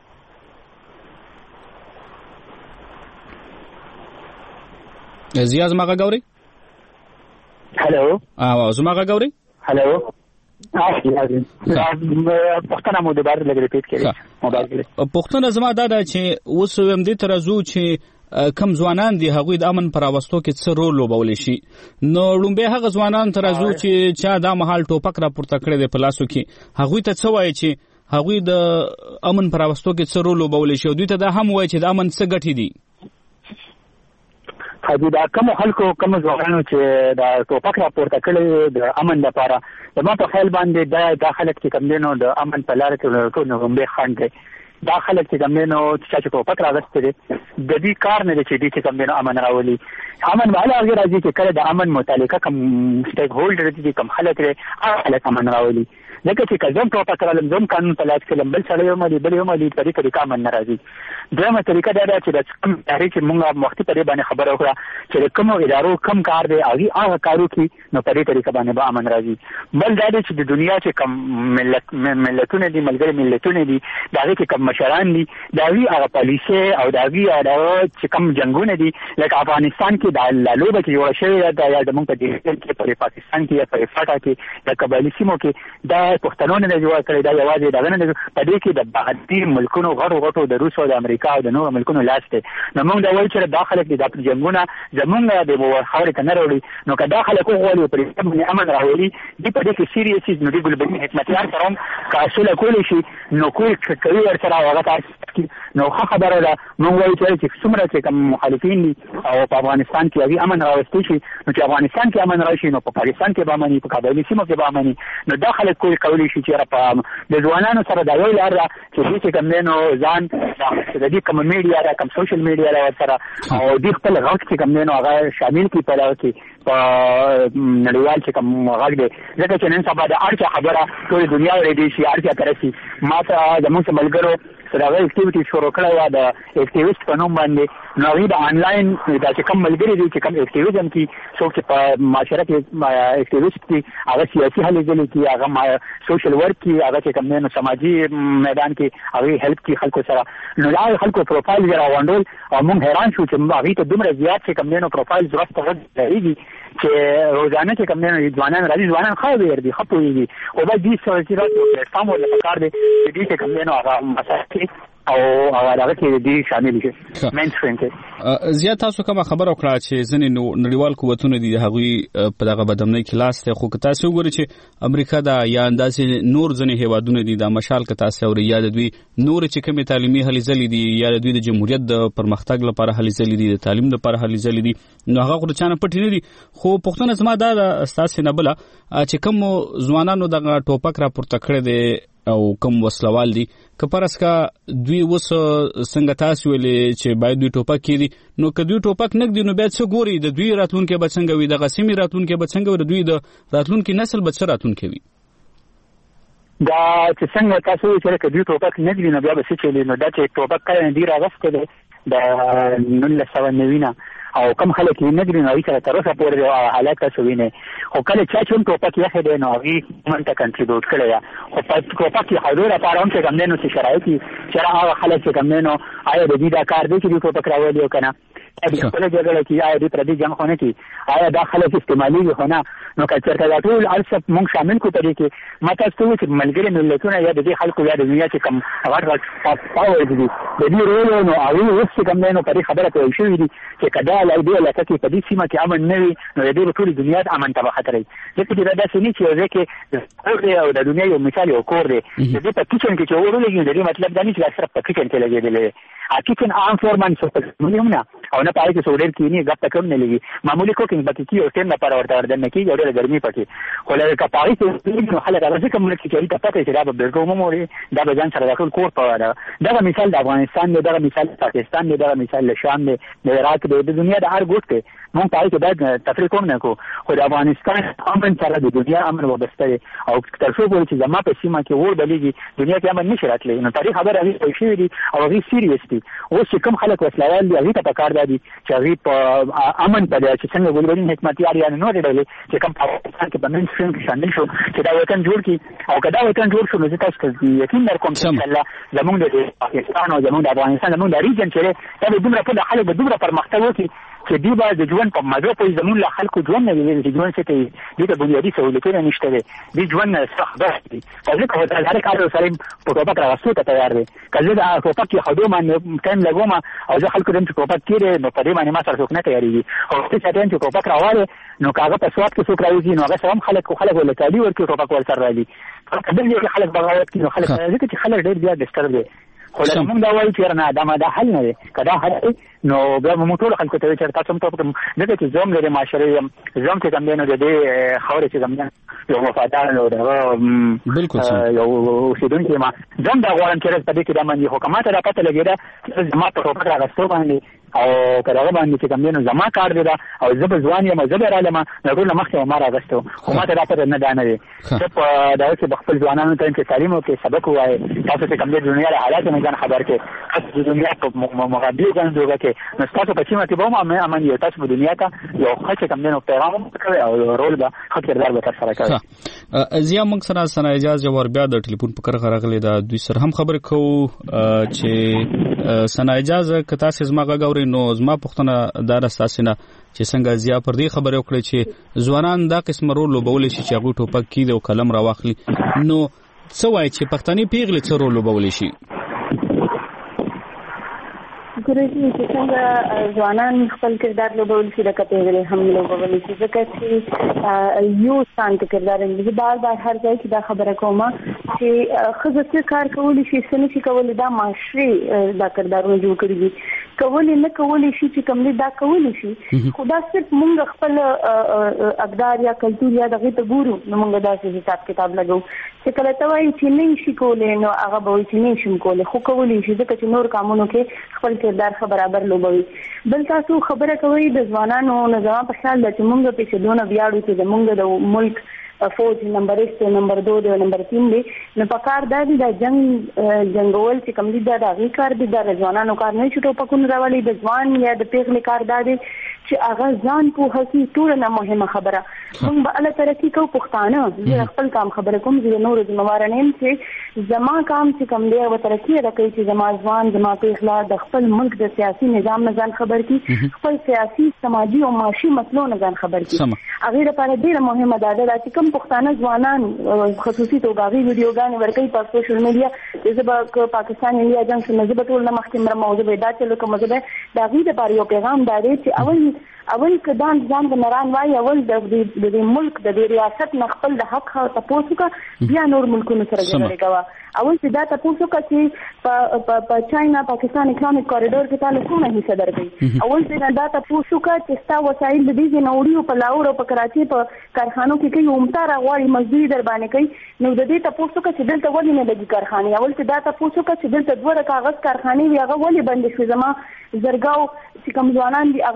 زیا زما غاوري هالو زما غاوري هالو پښتنه مو د بار لګري پیټ کړي موبایل پښتنه زما دا چې اوس هم دې ترازو چې کم ځوانان دي هغوی د امن پر راوستو کې څه رول لوبولی شي. نو لومبه هغه ځوانان ترازو چې چا دا محل ټوپک راپورته کړی دی په لاسو کې هغوی ته څه وایي چې هغوی د امن پر راوستو کې څه رول لوبولی شي او دوی ته دا هم وایي چې د امن څه ګټې دي. حاجی دا کوم خلکو کوم ځوانانو چې دا ټوپک راپورته کړی د امن لپاره د ما په خیال باندې دا خلک چې کوم دینو د امن په لار کې ټول نومبه خان دی دا خلک چې کوم دینو چې ټوپک راغستې دي د دې کار نه دی چې کوم دینو امن راولي. امن والا هغه راځي چې کله د امن متعلقه کوم سټیک هولډر دي کوم خلک لري هغه امن راولي. لکه چې کله ټوپک راغلم زم قانون په لاس کې بل سره یو ملي بل یو ملي طریقه امن ناراضي. دغه طریقه دا چې د کوم تاریخ چې موږ وختي په دې باندې خبره وکړه چې کوم ادارو کم کار دی هغه کارو کې نو په دې طریقه باندې به امن راځي. بل دا چې د دنیا چې کم ملتونه دي ملګری ملتونه دي دا کې کم مشران دي دا وی هغه پالیسي او دا وی چې کم جنگونه دي لکه افغانستان کې د لالوبه کې جوړ شوی دا یا د موږ په دې کې په پاکستان کې یا په فاټا کې د قبایلی سیمو کې دا پښتنو نه جوړ کړی دا یوازې دا نه په دې کې د بهادر ملکونو غټو د روس او د امریکا او د نورو ملکونو لاس دی. نو موږ دا وایو چې داخله کې د جنگونه زمونږ د خاورې ته نه راوړي نو که داخله کو غواړي په دې باندې امن راوړي دې په دې کې سیریس نو دې ګلبدین حکمتیار سره هم کاسوله کولی شي نو کوی کوي ورسره هغه تاسو نو خبره ده موږ وایو چې څومره چې کوم مخالفین دي او په افغانستان کې هغه امن راوستي شي نو چې افغانستان کې امن راشي نو په پاکستان کې به امن په قبایلی سیمو کې به امن نو داخله کولی شي چې په د ځوانانو سره دا یو لار ده چې کوم نو ځان د دې کوم میډیا را کوم سوشل میډیا را سره او د خپل غږ چې کوم نو هغه شامل کی په لاره کې په نړیوال چې کوم غږ دی ځکه چې نن سبا د اړتیا خبره ټول دنیا ورې شي اړتیا ترسي ما ته زموږ ملګرو دا اکټیویټي شروع کړو دا اکټیویسټ په نوم باندې نو دا آنلاین دا چې کوم ملګری دي چې کوم اکټیویزم کې څوک چې په معاشره کې اکټیویسټ دي هغه سیاسي هلې ځلې کې هغه سوشل ورک کې هغه چې کوم نو سماجی میدان کې هغه هیلپ کې خلکو سره نو دا خلکو پروفایل راوندل او موږ حیران شو چې هغه ته دومره زیات چې کوم نو پروفایل درسته غوړي چې روزانه چې کوم نه ځوانان راځي ځوانان خو به دي خپويږي او به دې سره چې راځي پلیټ فارم ولر کار دي چې دې کوم نه هغه مسافه او هغه کې دې شامل شي مینستریم کې زیات تاسو کوم خبر او کړه چې ځنې نړیوال قوتونه دي هغه په دغه بدمنۍ کې لاس ته خو که تاسو وګورئ چې امریکا دا یا اندازې نور ځنې هیوادونه دي د مشال که تاسو اوري یا د دوی نور چې کومه تعلیمي هلې ځلې دي یا د دوی د جمهوریت د پرمختګ لپاره هلې ځلې دي د تعلیم لپاره هلې ځلې دي نو هغه خو چانه پټ نه دي خو پښتون زما دا استاد نه بل چې کوم ځوانانو د ټوپک راپورته کړی دي او کوم وسلوال دي کپرس کا دوی وس څنګه تاسو ویلې چې باید دوی ټوپک کړي نو که دوی ټوپک نه دي نو بیا څه ګوري د دوی راتلونکي به څنګه وي د غسیمي راتلونکي به څنګه وي دوی د راتلونکي نسل به څه راتلونکي وي دا چې څنګه تاسو چې دوی ټوپک نه دي نو بیا به څه چلی نو دا چې ټوپک کله نه دی راغسته ده د 1990 او کم خلک یې نه ګرین او تر اوسه پورې حالات تاسو وینئ خو کله چې هم ټوپک یې خېده نو هغه مونږ ته کنټریبیوټ کړی یا خو په ټوپک کې حضور لپاره هم چې کوم نه شرایط چې هغه خلک چې کوم نه آیا د دې دا کار دی چې ټوپک راوړي او کنه د خپل جګړه کې آیا د پردي جنگ خونه کې آیا دا خلک استعمالي خونه نو کچرته دا ټول ارسب مونږ شامل کو پدې کې ماته څه چې ملګری ملتونه یا د دې خلکو یا د دنیا چې کم غټ پاور دي د دې رول نو هغه اوس کوم نه په خبره کوي شوې دي چې کدا لای دی لکه چې په دې سیمه کې امن نه وي نو د دې ټول دنیا ته امن ته خطر دی ځکه دا څه نه چې ځکه او د دنیا یو مثال یو کور دی د دې په کچن کې چې ورولېږي د دې مطلب دا نه چې صرف په کچن کې لګېدل کچن عام فورمان څه په نه او نه پاره کې سوډر کې نه غټ کم نه لګي معمولی کوکینګ پکې کې او ټیم لپاره ورته ورده نه کې ډېر ګرمي پکې خو لکه پاره کې نو خلک راځي کوم چې کې ته پته چې دا به بیرګو موري دا به ځان سره داخل کور پاره دا مثال د افغانستان دی دا مثال پاکستان دی دا مثال شام دی د عراق دی د دنیا د هر ګوټ کې مونږ پاره کې باید تفریق کوم نه کو خو د افغانستان امن سره د دنیا امن وابسته دی او تر څو پورې چې زما په سیمه کې ور بلېږي دنیا کې امن نشي راتلی نو تاریخ خبر هغه شوی دی او هغه سیریس دی اوس چې کوم خلک وسلوال دي هغه ته پکار دی چې هغه په امن په دې چې څنګه ګلبدین حکمتیار یا نو دی چې کوم پاکستان کې په منځ کې شامل شو چې دا وطن جوړ کی او کدا وطن جوړ شو نو تاسو ته یقین درکوم چې الله زموږ د پاکستان او زموږ د افغانستان زموږ د ریجن چې دا دومره په خلک د دومره پرمختګ وکړي چې دی به د ژوند په مزه په زمون له خلکو ژوند نه ویل چې ژوند څه دی د بنیادی سہولتونه نشته دی ژوند سخت دی کله کوم ځای هر کار سره په ټوپک راوستو ته تیار دی کله دا ټوپک کې خدو باندې ټایم لګوم او ځکه خلکو دم چې ټوپک کړي نو په دې باندې ما سره څوک نه تیاریږي او چې ټایم چې ټوپک راواله نو کاغه په سواد کې څوک راوځي نو هغه سم خلک ولا تعالی ورته ټوپک ور سره راځي کله چې خلک بغاوت کوي نو خلک ځکه چې خلک ډېر زیات ډسټرب دي خو له موږ دا وایو چې نه دا حل نه دی کدا حل نو بیا موږ ټول خلکو ته چې تاسو ته دغه چې زوم لري معاشري زوم چې کوم نه د دې خبره چې کوم یو وفادار او دا بالکل یو اوسیدونکو ما زم دا غواړم چې په دې کې د باندې حکومت را پته لګیدا چې ما ته په راغستو باندې او کله باندې چې کوم نه زما کار دی دا او زب ځوان یم زب رالم نو ټول مخته ما راغستو خو ما ته دا پته نه دانه دی چې دا چې خپل ځوانانو ته چې تعلیم او کې سبق وایي تاسو چې کوم د دنیا له حالات نه ځان خبر کې د دنیا په مقابله ځان جوړه کې نو تاسو په سیمه کې به ما امن یو تاسو په دنیا ته یو ښه کوم نه پیغام کوي او رول به ښه کردار به تر سره کوي زیا موږ سره سنا اجازه جوړ بیا د ټلیفون په کار غراغلی دا دوی سره هم خبر کو چې سنا اجازه کتا سه زما غاوري نو زما پښتنه دار اساسینه چې څنګه زیا پر دې خبره وکړي چې ځوانان دا قسم رول لوبول شي چې هغه ټوپک کید او قلم راواخلي نو څه وایي چې پښتني پیغلې څه رول لوبول شي ګورې چې څنګه ځوانان خپل کردار لوبول شي د کتهغلي هم لوبول شي ځکه چې یو ستانت کردار دې بار هر ځای کې دا خبره کومه چې خزه کار کولی شي سن شي کولی دا معاشري دا کردارونه جوړ کړی دي کولی نه کولی شي چې کوملی دا کولی شي خدا صرف مونږ خپل اقدار یا کلتور یا دغه ته ګورو نو مونږ دا حساب کتاب لګو چې کله ته وایي چې نه شي کولی نو هغه به وایي چې نه شم کولی خو کولی شي ځکه چې نور کارونو کې خپل کردار برابر لوبوي بل تاسو خبره کوي د ځوانانو نظام په خیال د چې مونږ په شدونه بیاړو چې د مونږ د ملک فوج نمبر 1 نمبر 2 او نمبر 3 دی نو په کار د جنگول چې کوم دي دا غي کار دي د ځوانانو کار نه شټو پکون راولي د ځوان یا د پیغلې کار دادي چې هغه ځان په هڅه ټول نه مهمه خبره موږ به الله ترقی کو پښتانه زه خپل کام خبره کوم زه نور ذمہوار نه یم چې زما کام چې کوم دی او ترقی راکړي چې زما ځوان زما پیغلا د خپل ملک د سیاسي نظام نه ځان خبر کی خپل سیاسي سماجی او معاشي مسلو نه ځان خبر کی هغه لپاره ډیره مهمه ده چې کوم پښتانه ځوانان خصوصي توګه ویډیوګانې ورکوي په سوشل میډیا چې پاکستان انډیا جنگ څخه مزه ټول نه مخکې موضوع دا چې لکه مزه دا غي د پاره یو پیغام دی چې اول کدان ځان د نران وای اول د ملک د ریاست نخپل د حق تاسو کا بیا نور ملکونو سره جوړیږي اول چې دا تاسو کا چې په چاینا پاکستان اکونومیک کوریډور کې تعالی کومه حصہ درکې اول چې دا تاسو کا چې ستا وسایل د دې نوړیو په لاهور او په کراچي په کارخانو کې کوي عمته راغوري مزدوري در باندې کوي نو د دې تاسو کا چې دلته ولې نه لګي کارخانه اول چې دا تاسو کا چې دلته دوه کاغذ کارخانه وي هغه ولې بند شو زما زرګاو چې کوم ځوانان دي هغه بیروزګار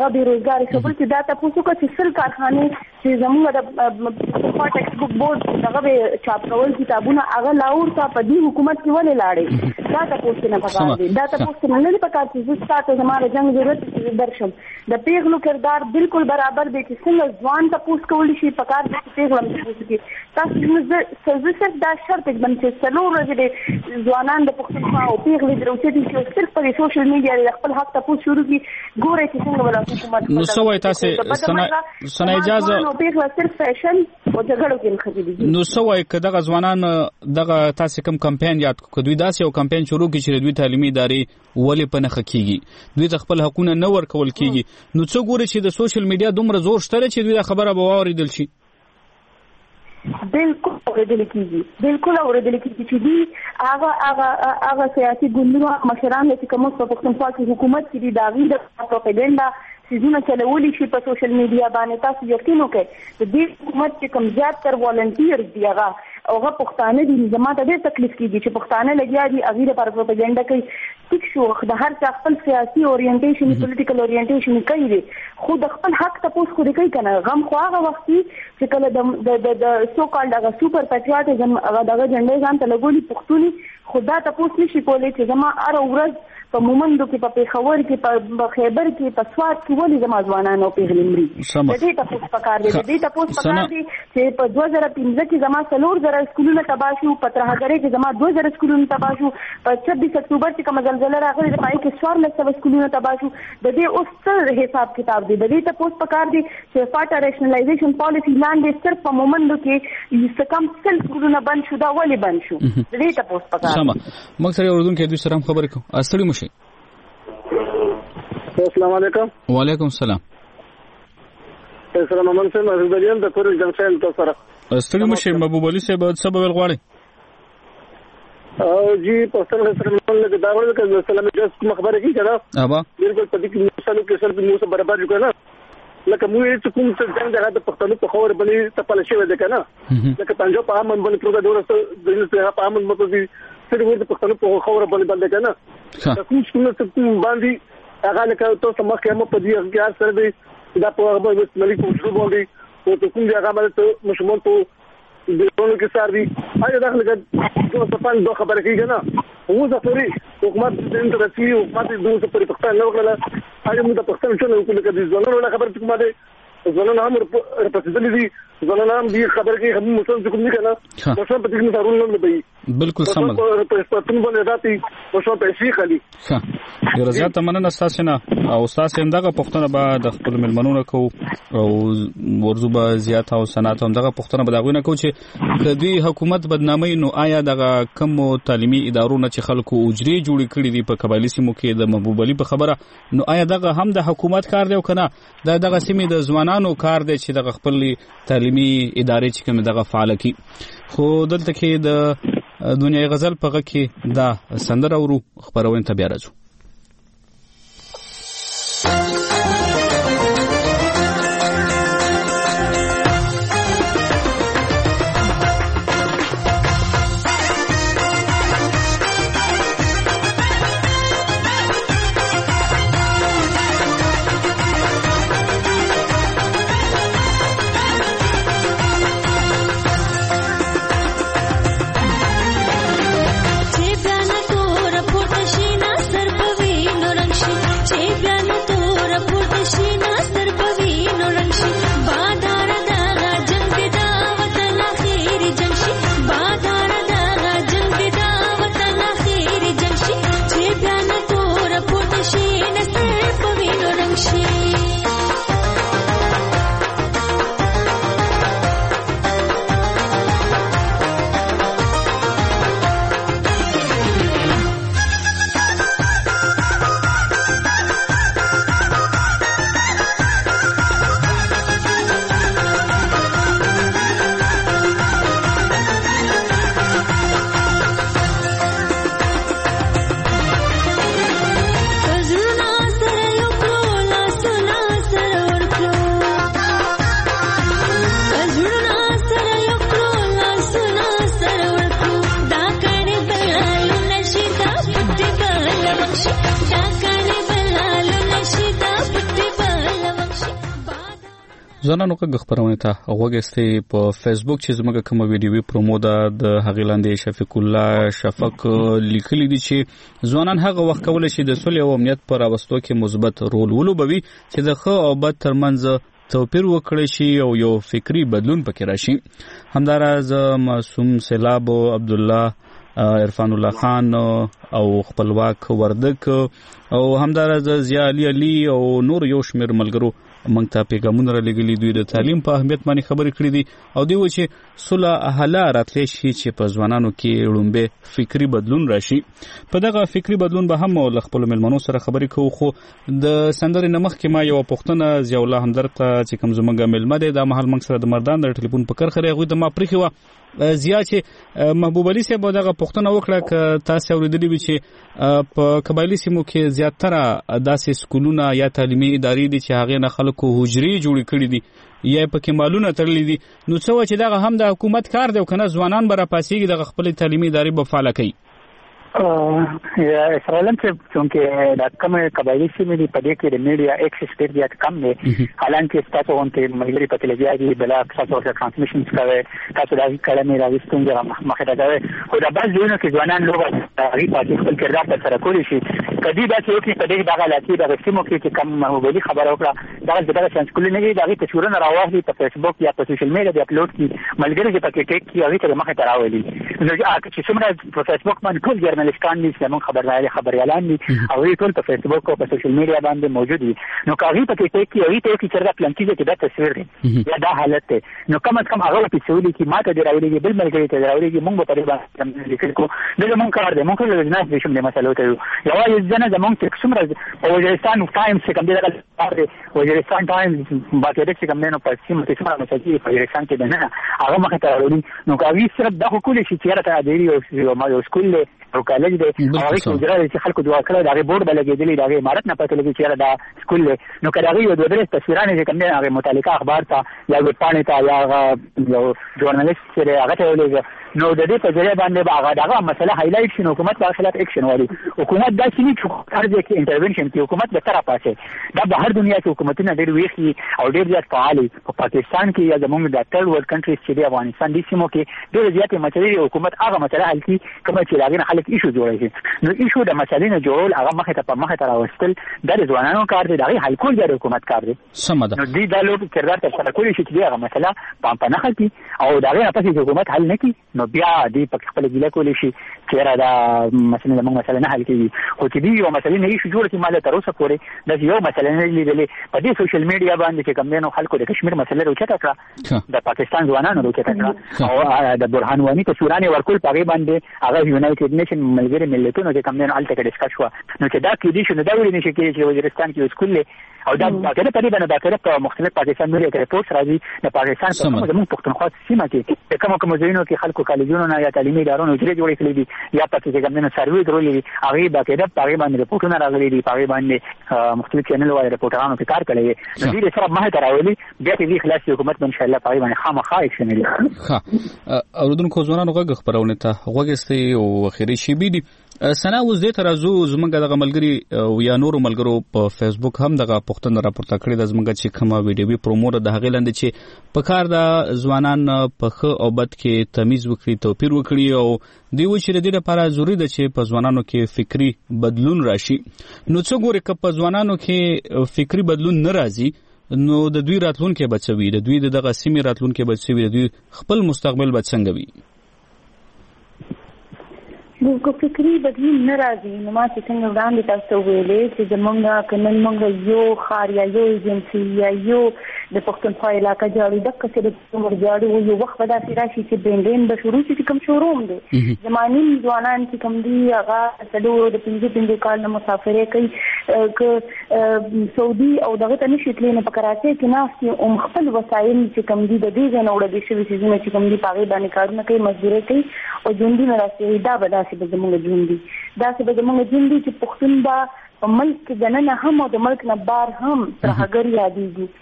بیروزګار شو. بل چې دا تاسو کو چې سل کارخانه چې زموږ د ټیکسټ بک بورډ دغه به چاپ کول کتابونه هغه لاور ته په دې حکومت کې ولې لاړې دا تاسو نه پکار دي. دا تاسو نه لري پکار چې تاسو زموږ جنگ ضرورت درشم. د پیغلو کردار بالکل برابر دی چې څنګه ځوان تاسو کولی شي پکار دي چې پیغلم تاسو کې تاسو صرف دا شرط باندې چې څلور ورځې ځوانان د پښتونخوا او پیغلې دروچې دي چې صرف په سوشل میډیا د خپل حق تاسو شروع کی ګوري چې څنګه ولا حکومت نو سوای تاسو سنا اجازه نو پیغله صرف فیشن او جګړو کې مخکې نو سوای کداغه ځوانان دغه تاسو کوم کمپاین یاد کو دوی داسې یو کمپاین شروع کی چې دوی تعلیمي ادارې ولې په نخ کیږي دوی خپل حقونه نه ورکول کیږي نو څو ګوري چې د سوشل میډیا دومره زور شته چې دوی خبره به واوریدل شي. بالکل اوریدل کیږي چې دی هغه سیاسي ګوندونو مشران چې کوم په پښتونخوا کې حکومت کې دی دا غي د پروپاګاندا سيزونه چلولي شي په سوشل میډیا باندې تاسو یقین وکړئ د دې حکومت چې کوم زیات تر والنټیر دی هغه پښتانه دي زماته ډېر تکلیف کیږي چې پښتانه لګیا دي هغه د پروپاګاندا کوي ټیک شو د هر څه خپل سیاسي اورینټیشن پولیټیکل اورینټیشن کوي دي خو د خپل حق تاسو خو دې کوي کنه غم خو هغه وخت چې کله د سو کال دغه سوپر پیټریاټیزم هغه دغه جنډې ځان ته لګولي پښتوني خدا تاسو نشي کولای چې زما هر ورځ په مومندو کې په پیښور کې په خیبر کې په سوات کې ولې زما ځوانانو پیغلې مري د دې تاسو پکار دي د دې تاسو پکار دي چې په 2015 کې زما 3000 سکولونه تباه شو په ترهګری کې زما 2000 سکولونه تباه شو په 26 اکتوبر کې کوم زلزلہ راغلی د پای کې 1400 سکولونه تباه شو د دې اوس څه حساب کتاب دی د دې تاسو پکار دي چې فاټا ریشنلایزیشن پالیسی لاندې صرف په مومندو کې یو کم سل سکولونه بند شو دا ولې بند شو د دې تاسو پکار سم موږ سره اردن کې دوی سره خبرې کوو استړي مشي. السلام علیکم. وعلیکم السلام. السلام علیکم محمد بلیان د کورل جنگسن تاسو سره استړي مشي محبوب علي صاحب سبب غواړي او جی پښتون سره موږ د داوړ کې سلام جس کوم خبره کی کړه ابا بالکل په دې کې مثالو کې سره موږ برابر جو کنه لکه موږ چې کوم څه څنګه د پښتون په خبر باندې تپل شوی دی کنه لکه پنځو په امن باندې پروګرام ورسته د په امن مته دي سره د پښتون په خبر باندې کنه کوم څه باندې هغه لکه تاسو مخکې مو په دې کې سره دی دا په هغه باندې ملي کوم باندې او ته کوم ځای هغه باندې مشمول ته د ټولو کې سار دي هغه داخله کې څه په دوه خبره کېږي نه هو ځکه حکومت د انټرسي حکومت د دوه په پاکستان نو کړل هغه موږ د پاکستان څخه نو کله کې ځلونه خبره کومه ده ځلونه هم رپټیدلې دي ځلونه هم دې خبره کې هم مسلمان کوم نه کنه مسلمان په دې مسارونه نه دی بالکل سم په پښتون باندې راځي مسلمان پیسې خالي ښه د رضایت مننه تاسو نه او تاسو هم دغه پښتنه به د خپل ملمنونو کو او ورزو به زیات او صنعت هم دغه پښتنه به دغه نه کو چې کدی حکومت بدنامي نو آیا دغه کم تعلیمي ادارو چې خلکو اجري جوړ کړي دي په قبایلی سیمو کې د محبوب علي په خبره نو آیا دغه هم د حکومت کار دی او کنه دغه سیمې د ځوانانو کار دی چې دغه خپل تعلیمي ادارې چې کوم دغه فعال کی خو دلته کې د دنیای غزل په غږ کې دا سندره ورو خبرونه ته بیا راځو. ځوانانو که خبرونه ته وګورئ په فیسبوک چې زموږ کوم ویډیوي پرومو ده د هغې لاندې شفیق الله شفق لیکلي دي چې ځوانان هغه وخت کولی شي د صلح او امنیت په راوستو کې مثبت رول ولوبوي چې د ښه او بد ترمنځ توپیر وکړي شي او یو فکری بدلون پکې راشي. همداراز معصوم سیلاب عبدالله عرفان الله خان او خپلواک وردک او همداراز ضیا علي او نور یو شمېر ملګرو موږ ته پیغامونه رالیږلي دوی د تعلیم په اهمیت باندې خبرې کړې دي او دوی وایي چې صلح حاله راتلی شي چې په ځوانانو کې لومبې فکري بدلون راشي. په دغه فکري بدلون به هم له خپلو مېلمنو سره خبرې کوو خو د سندرې نه مخکې ما یوه پوښتنه ضیا الله همدرد ته چې کوم زموږ مېلمه دی دا مهال موږ سره د مردان د ټلیفون په کرښه دی هغوی ته ما پرېښې وه ضیا چې محبوب علي صاحب دغه پوښتنه وکړه که تاسې اورېدلي وي چې په قبایلي سیمو کې زیاتره داسې سکولونه یا تعلیمي ادارې دي چې هغې نه خلکو حجرې جوړې کړي دي یا پکې مالونه تړلي دي نو څه وه چې دغه هم د حکومت کار دی او که نه ځوانان به راپاڅېږي دغه خپلې تعلیمي ادارې به فعاله کوي. اسرائیل چې چونکې د کوم قبایلي سیمې دي په دې کې د میډیا ایکسس ډېر زیات کم دی حالانکې ستاسو غوندې ملګري په تلویزیون کې بلا تاسو ورته ټرانسمیشنز کوئ تاسو د هغې کړنې راوړي ستونزې مخې ته کوئ خو د بعض ځایونو کې ځوانان لوبه د هغې په اساس خپل کردار ترسره کولی شي که دوی داسې وکړي په دې دغه علاقې دغه سیمو کې چې کوم محبوب علي خبره وکړه دغه شان سکولونه دي د هغې تصویرونه راواخلي په فیسبوک یا په سوشل میډیا کې اپلوډ کړي ملګري چې پکې ټیک کړي هغې ته د مخې ته راولي چې څومره په فیسبوک باندې ټول جرنالستان دي زموږ خبریالان دي هغوی ټول په فیسبوک او په سوشل میډیا باندې موجود دي نو که هغوی پکې ټیک کړي هغوی ته وکړي چې دا پلانکي چې دا تصویر دی یا دا حالت دی نو کم از کم هغه ورپسې ولیکي ما ته دې راولېږي بل ملګري ته دې راولېږي موږ به په دې باندې لیکل کوو دا زموږ کار دی موږ ټول اجناس دې شم دې مسلو ته یو یوازې زه نه زموږ چې څومره په وزیرستان ټایمز چې کوم دی دغه کار دی وزیرستان ټایمز باقاعده چې کوم دی نو په سیمه کې څومره مسلې په وزیرستان کې دننه هغه مخې ته راوړي نو که هغوی صرف دا خو کولی شي چې یاره ته ډېرې یو سکول دی او کالج دی هغې کې اجرا دی چې خلکو دعا کړی د هغې بورډ به لګېدلي د هغې عمارت نه پته لګي چې یاره دا سکول دی نو که د هغې یو دوه درې تصویرانې چې کوم دی هغې متعلقه اخبار ته یا ویبپاڼې ته یا هغه یو ژورنالست چې دی هغه ته ولېږه نو د دې په ذریعه باندې به هغه دغه مسله هایلایټ شي نو حکومت به خلاف اکشن والی حکومت داسې نه چې هر ځای کې انټرونشن کوي حکومت به تر پاسه دا به هر دنیا کې حکومتونه ډېر ویښي او ډېر زیات فعال په پاکستان کې یا زموږ د ثرډ ورلډ کنټریز چې دی افغانستان دې سیمو کې ډېرې زیاتې مسلې دي حکومت هغه مسله حل کړي کومه چې د هغې نه خلک ایشو جوړوي نو ایشو د مسلې نه جوړول هغه مخې ته راوستل دا د ځوانانو کار دی د هغې حل کول بیا د حکومت کار دی سمه ده نو دوی دا لوب کردار ترسره کولی شي چې دوی هغه مسله په نښه کړي او د هغې نه پسې چې حکومت حل نه کړي نو بیا دوی پکې خپله ګیله کولی شي چې یاره دا مثلا زموږ مسله نه حل کېږي خو چې دوی یوه مسلې نه ایشو جوړه کړي ما تر اوسه پورې داسې یو مسله نه لیدلې په دې سوشل میډیا باندې چې کوم دی نو خلکو د کشمیر مسله راوچته کړه د پاکستان ځوانانو راوچته کړه او د برهان واني تصویرانې ورکول په هغې باندې هغه یونایټډ نیشن ملګري ملتونو چې کوم دی نو هلته کې ډسکس شوه نو چې دا کېدی شو نو دا ولې نه شي کېدی چې وزیرستان کې یو سکول دی او دا باقاعده په دې باندې باقاعده په مختلف پاکستان میډیا کې رپورټس راځي د پاکستان په کومه زموږ پښتونخوا سیمه کې د کومو ځایونو کې خلکو کالجونو نه یا تعلیمي ادارو نه حجرې جوړې کړي دي یا پکې چې کوم دی نو سروې درولې دي هغې باقاعده په هغې باندې رپورټونه راغلي دي په هغې باندې مختلف چینل والا رپورټرانو پې کار کړی دی نو دوی د سره مخې ته راولي بیا چې دوی خلاص حکومت به انشاءالله په هغې باندې خامخا اکشن ولیږي. ښه اورېدونکو ځوانانو غږ خپرونې ته غوږ ایستی او اخري شیبې دي سنا اوس دې ته راځو زموږ دغه ملګري یا نورو ملګرو په فیسبوک هم دغه پوښتنه راپورته کړې ده زموږ چې کومه ویډیوي پرومو ده د هغې لاندې چې په کار ده ځوانان په ښه او بد کې تمیز وکړي توپیر وکړي او دوی وایي چې د دې لپاره ضروري ده چې په ځوانانو کې فکري بدلون راشي نو څه ګورې که په ځوانانو کې فکري بدلون نه راځي نو د دوی راتلونکی به څه وي د دوی د دغه سیمې راتلونکی به څه وي د دوی خپل مستقبل به څنګه وي که فکري بدلون نه راځي نو ما چې څنګه وړاندې تاسو ته ویلې چې زموږ که نن موږ یو ښار یا یو ایجنسي یا یو د پښتونخوا علاقه جاړو دقسې د عمر جاړو یو وخت به داسې راشي چې برینډین به شروع شي چې کوم شوروم دی زما نیم ځوانان چې کوم دي هغه څلورو د پنځه کال نه مسافرۍ کوي که سعودي او دغه ته نشي تللی نو په کراچۍ کې ناست دي او خپل وسایل چې کوم دي د دې ځای نه وړل شوي څیزونه چې کوم دي په هغې باندې کارونه کوي مزدورۍ کوي او ژوندونه راسي دا به داسې به زموږ ژوند دي داسې به زموږ ژوند دي چې پښتون به په ملک کې دننه هم او د ملک نه بار هم ترهګر یادېږي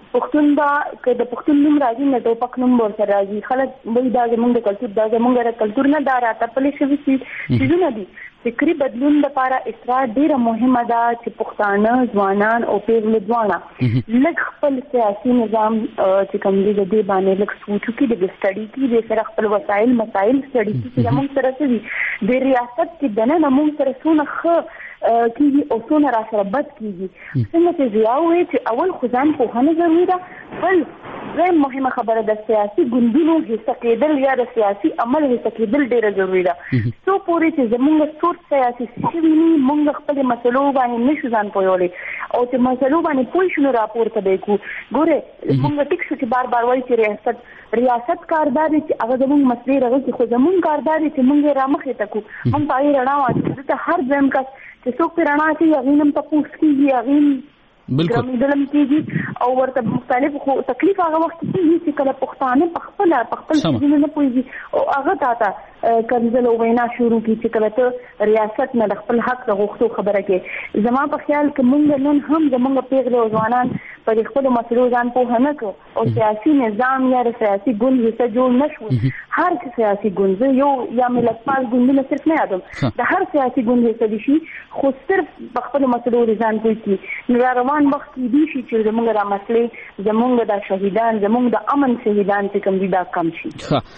پښتون با که د پښتون نوم راځي نه ټوپک نوم ورته راځي. خلک وایي دا زموږ د کلتور دا زموږ د کلتور نه دا راته پلې شوي څیزونه دي. فکري بدلون لپاره اصلاح ډیره مهمه ده چې پښتانه ځوانان او پیغلې ځوانان لږ خپل سیاسي نظام چې کوم دی د دې باندې لږ سوچو کې د سټډي کې د سره خپل وسایل مسایل سټډي کې چې موږ سره څه د ریاست کې دنه موږ سره څونه ښه کیږي او څونه را سره بد کیږي. څنګه چې ضیاء چې اول خو ځان پوهنه ضروري ده. بل زم مهمه خبره د سیاسي ګوندونو حصہ کېدل یا د سیاسي عمل حصہ کېدل ډیره ضروري ده. څو پورې چې زموږ څوک سیاسي شوي نه موږ خپل مسلو باندې نشو ځان پوهولای او چې مسلو باندې پوه شو راپورته به کو. ګوره موږ ټیک شو چې بار بار وایي چې ریاست کاردار چې هغه زموږ مسلې راغلي خو زموږ کاردار چې موږ رامخې تکو موږ پای رڼا واچو ته هر ځم کا چې څوک رڼا چې یغینم تاسو کیږي یغین بالکل دلم کیږي او ورته مختلف خو تکلیف هغه وخت کیږي چې کله پښتانه خپل ځینې نه پوهیږي او هغه تاته کنځل او وینا شروع کی چې کله ته ریاست نه خپل حق غوښتو خبره کې. زما په خیال کې موږ نن هم زموږ پیغلې او ځوانان په خپل مسلو ځان پوه نه کو او سیاسي نظام یا سیاسي ګوند حصہ جوړ نشو. هر سیاسي ګوند یو یا ملتپال ګوند نه صرف نه یادم د هر سیاسي ګوند حصہ دي شي خو صرف په خپل مسلو ځان پوه کی. نو وخت کې دي چې زموږ را مسلې زموږ د شهیدان زموږ د امن شهیدان چې کوم دي دا کم شي.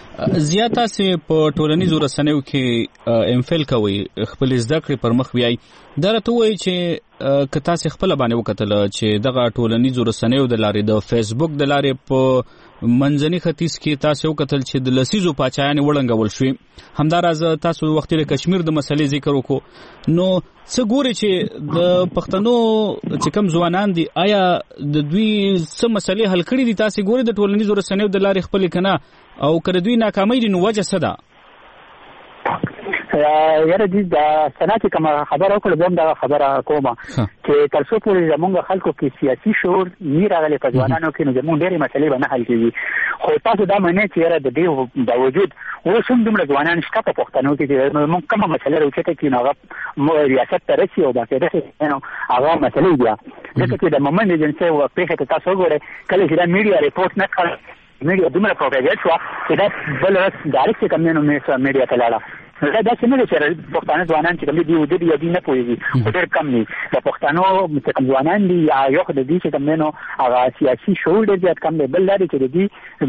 زیاته سه په ټولنیزو رسنیو کې امفل کوي خپل زده کړې پر مخ بیاي دا راته وایي چې که تاسو خپل باندې وکتل چې دغه ټولنیزو رسنیو د لارې د فیسبوک د لارې په منځني ختیځ کې تاسو وکتل چې د لسیزو پاچایان وړنګول شوی. همداراز تاسو وخت د کشمیر د مسلې ذکر وکړو نو څه ګوري چې د پښتنو چې کوم ځوانان دي آیا د دوی څه مسلې حل کړي دي تاسو ګوري د ټولنیزو رسنیو د لارې خپل کنه او کړه دوی ناکامۍ دي نو وجه څه ده؟ یاره دې د سناتي کوم خبره وکړه زم دا خبره کومه چې تر څو پورې زمونږ خلکو کې سیاسي شعور نه راغلی په ځوانانو کې نو زمونږ ډېرې مسلې به نه حل کېږي. خو تاسو دا منئ چې یاره د دې باوجود اوس هم دومره ځوانان شته په پښتنو کې چې موږ کومه مسله راوچته کړي نو هغه ریاست ته رسي او باقاعده هغه مسلې دي ځکه چې د مومن ایجنسي پیښه ته تاسو وګورئ کله چې دا میډیا ریپورټ نه کړ میډیا دومره پروپاګیټ شو چې دا بل ورځ ډایرکټ کمینو میډیا ته لاړه. دا چې نه چې پښتانه ځوانان چې کوم دي او د دې نه پوهیږي ډېر کم دي د پښتنو چې کوم ځوانان دي یا یو د دې چې کوم نو هغه سیاسي شعور ډېر زیات کم دی. بل لري چې د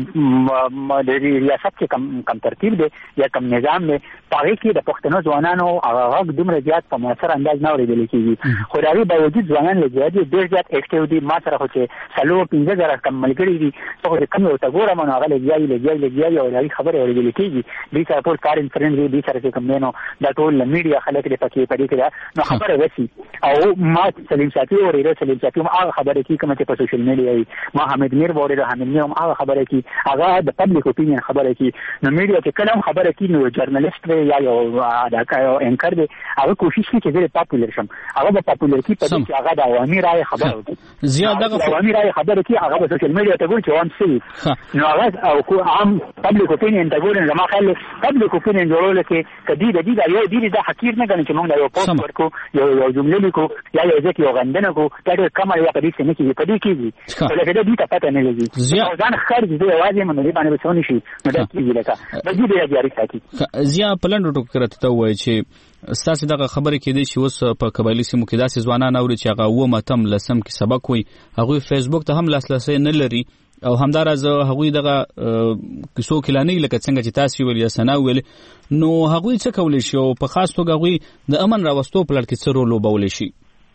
دې د ریاست کې کم ترتیب دی یا کم نظام دی پاره کې د پښتنو ځوانانو هغه دومره زیات په موثر انداز نه اورېدل کېږي. خو دا به وجود ځوانان له زیات ډېر زیات اکټیو دي. ما سره خو چې سلو 15000 کم ملګري دي څو کم یو تا ګورم نو هغه لګیای او لري خبره اورېدل کېږي. دې سره ټول کار انفرنس دي سره کوم نو دا ټول میډیا خلک دې پکې پدې کې نو خبره وسی او ما سلیم شافعي او ریره سلیم شافعي هغه خبره کې کوم چې په سوشل میډیا وي ما حمید میر وره د حمید میر هغه خبره کې هغه د پبلک اپینین خبره کې نو میډیا چې کله خبره کې نو جرنالست یا یو دا انکر دی هغه کوشش کوي چې ډېر پاپولر شم هغه د پاپولرټي په دې چې هغه د عوامي رائے خبره وکړي زیاده د عوامي رائے خبره کې هغه په سوشل میډیا ته ګوري چې عام سي نو هغه او عام پبلک اپینین ته ګوري زما خیال پبلک اپینین جوړول کې کدي د دې دا یو دې دا حقیر نه غني چې موږ یو پوسټ ورکو یو جمله لیکو یا یو ځکه یو غندنه کو دا ډېر کم یا په دې څه نه کېږي په دې کېږي ولکه دا دې ته پته نه لګي ځان خرج دې واځي منو دې باندې وسونی شي نو دا کېږي لکه د دې ډېر جاري ساتي. زیا پلان ټوک کرته ته وای چې ستاسو دغه خبره کې دي چې اوس په قبایلی سیمو کې داسې ځوانان اوري چې هغه و متم لسم کې سبق وي هغه فیسبوک ته هم لاسلسي نه لري او همدارز هغوی دغه کیسو کلانی لکه څنګه چې تاسو ویل یا سنا ویل نو هغوی څه کولای شي او په خاص توګه هغوی د امن راوستو په لړ کې څه رول وبولای شي؟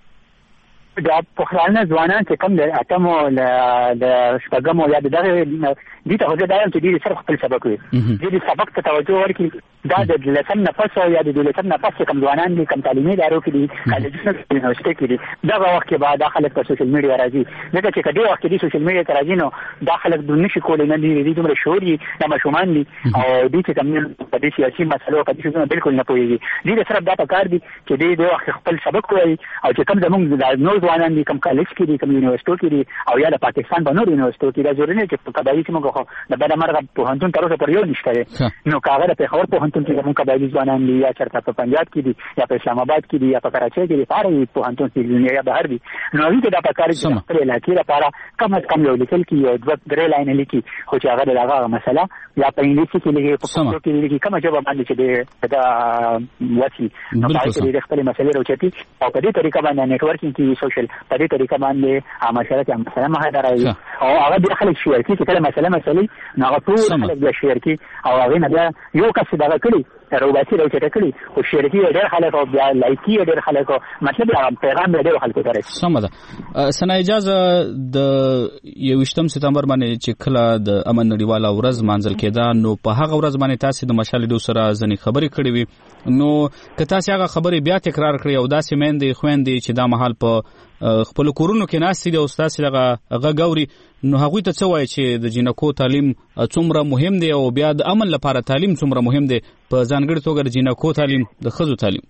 دا پخوانه ځوانان چې کوم د اتمو د شپږمو یا دغه دي ته هغه دایم چې دې صرف خپل سبق وي دې سبق ته توجه ورکړي دا د لسم نفس او یا د لسم نفس کوم ځوانان دي کوم تعلیمي ادارو کې دي کالجونو کې یونیورسيټي کې دي دا وخت کې بعد داخله په سوشل میډیا راځي ځکه چې کله وخت کې سوشل میډیا ته راځي نو داخله د نشي کولای نه دي دومره شوري یا مشومان دي او دې چې کوم په دې سیاسي مسلو په دې څه بالکل نه پوهیږي دې صرف دا کار دي چې دې د وخت خپل سبق وایي او چې کوم زموږ د نور ځوانان دي کوم کالج کې دي کوم یونیورسيټو کې دي او یا د پاکستان په نور یونیورسيټو کې دا ضروري نه چې په قبایلی کې موږ خو د بدمرغ په هنتون تر اوسه پر یو نشته نو کاغه د پیښور په هنتون کې کوم قبایلی ځوانان دي یا چرته په پنجاب کې دي یا په اسلام آباد کې دي یا په کراچۍ کې دي پاره په هنتون کې یا بهر دي نو هغه د پکاري چې خپل علاقې لپاره کم از کم یو لیکل کې یو دوه درې لاین لیکي خو چې هغه دغه مسله یا په انګلیسي کې لیکي په پښتو کې لیکي کومه جواب باندې چې دا وسی نو پای کې خپل مسلې راوچتي او په دې طریقه باندې نتورکینګ کې سوشل په دې طریقه باندې عامه چې مثلا ما درایي او هغه د خلک شیر کې کله مسلې نو هغه ټول خلک د شیر کې او هغه نه یو کس دا کړی روباسي راوچته کړی او شیر کې ډېر خلک او بیا لایکی ډېر خلک مطلب پیغام ډېر خلکو ته رسي سم ده سنا اجازه د 21 سپتمبر باندې چې کله د امن نړیواله ورځ مانځل کېده نو په هغه ورځ باندې تاسو د مشال ډو سره ځنې خبرې کړې وي نو که تاسو هغه خبرې بیا تکرار کړئ او داسې مېندې خويندې چې دا محل په خپل کورونو کې ناست دي او تاسو هغه غوري نو هغه ته څه وایي چې د جنکو تعلیم څومره مهم دی او بیا د امن لپاره تعلیم څومره مهم دی په ځانګړي توګه د جنکو تعلیم د ښځو تعلیم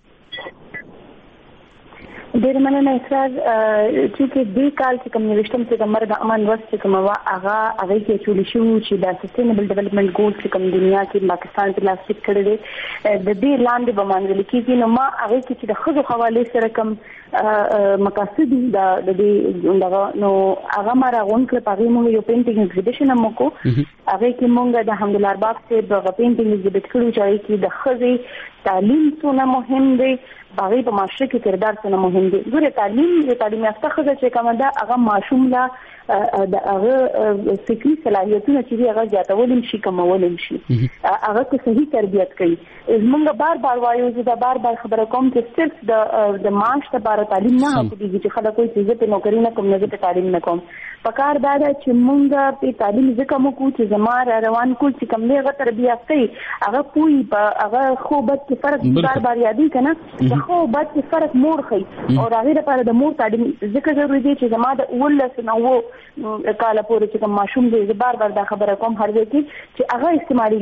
ډېر مننه اسرار چې دې کال چې کوم 19 سپتمبر د امن ورځ چې کوم هغه کې چول شو چې د سستینبل ډیولپمنٹ ګولز چې کوم دنیا کې پاکستان په لاس کې کړی دی د دې لاندې به مانګل کېږي نو ما هغه کې چې د خزو حواله سره کوم مقاصد د دې نو هغه ما راغون کړ په موږ یو پینټینګ ایگزیبیشن هم وکړو هغه کې موږ د حمدالله ارباب سے د پینټینګ ایگزیبیټ کړو چې کې د خزې تعلیم څونه مهم دی باغی په معاشره کې کردار څونه مهم دی ګوره تعلیم یافته خزه چې کومه ده هغه معشوم لا د هغه فکری صلاحیتونه چې هغه زیاتول شي کمول شي هغه ته صحیح تربیت کوي موږ بار وایو چې دا بار خبره کوم چې صرف د معاش لپاره تعلیم نه هڅېږي چې خلک کوئی چیزه ته نوکری نه کوم نه ته تعلیم نه کوم پکار دا چې موږ په تعلیم ځکه مو کو چې زموږ روان کول چې کوم نه هغه تربیت کوي هغه کوئی هغه خو بد کې فرق بار یادې کنه خو بد کې فرق مور خي او هغه لپاره د مور تعلیم ځکه ضروري دی چې زموږ د اول سنو کاله پورې چې کوم ماشوم دی بار دا خبره کوم هر ځای کې چې هغه استعمالي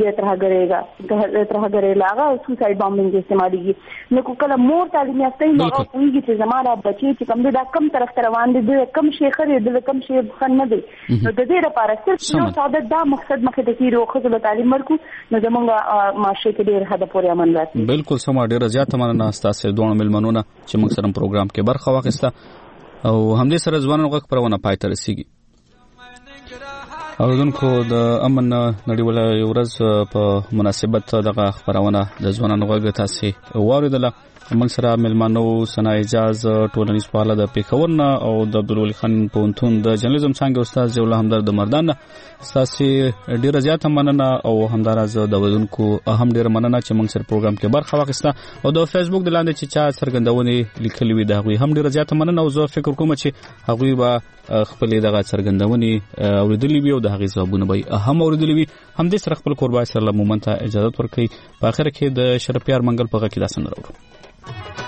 ترها غړېږي هغه سوسایډ بامبینګ استعمالي نو کله مور تعلیم یافته نه کوي چې زموږ بچي چې کوم دا کم طرف ته روان دي د کم شي خري د کم شي خن نه دي نو د دې لپاره صرف یو ساده دا مقصد مخه د کیرو خو د تعلیم ورکو نو زمونږ معاشره کې ډېر حد پورې امن راځي بالکل سم ډېر زیات مننه تاسو دوه ملمنونه چې موږ سره پروګرام کې برخه واخیسته او همدې سره ځوانانو غږ پرونه پای ته رسیږي اوردونکو د امن نړیواله ورځ په مناسبت دغه خبرونه د ځوانانو غږ تاسو واوریدله موږ سره ملمنو سنا اجاز ټولنیز فعال د پیښور نه او د عبدالولي خان پونتون د جرنالیزم څنګه استاد زولا همدرد مردان تاسو ډیره زیاته مننه او همدارز د ودونکو هم ډیره مننه چې موږ سره پروګرام کې برخه واخیسته او د فیسبوک د لاندې چې چا څرګندونې لیکلې وي دا غوي هم ډیره زیاته مننه او زه فکر کوم چې هغوی به خپل دغه څرګندونې اوریدلې وي او د هغې ځوابونه به هم اوریدلې وي همدې سره خپل قربای سره مومنت اجازه ورکړي په اخر کې د شرفیار منګل په غږ کې داسې نه راوړو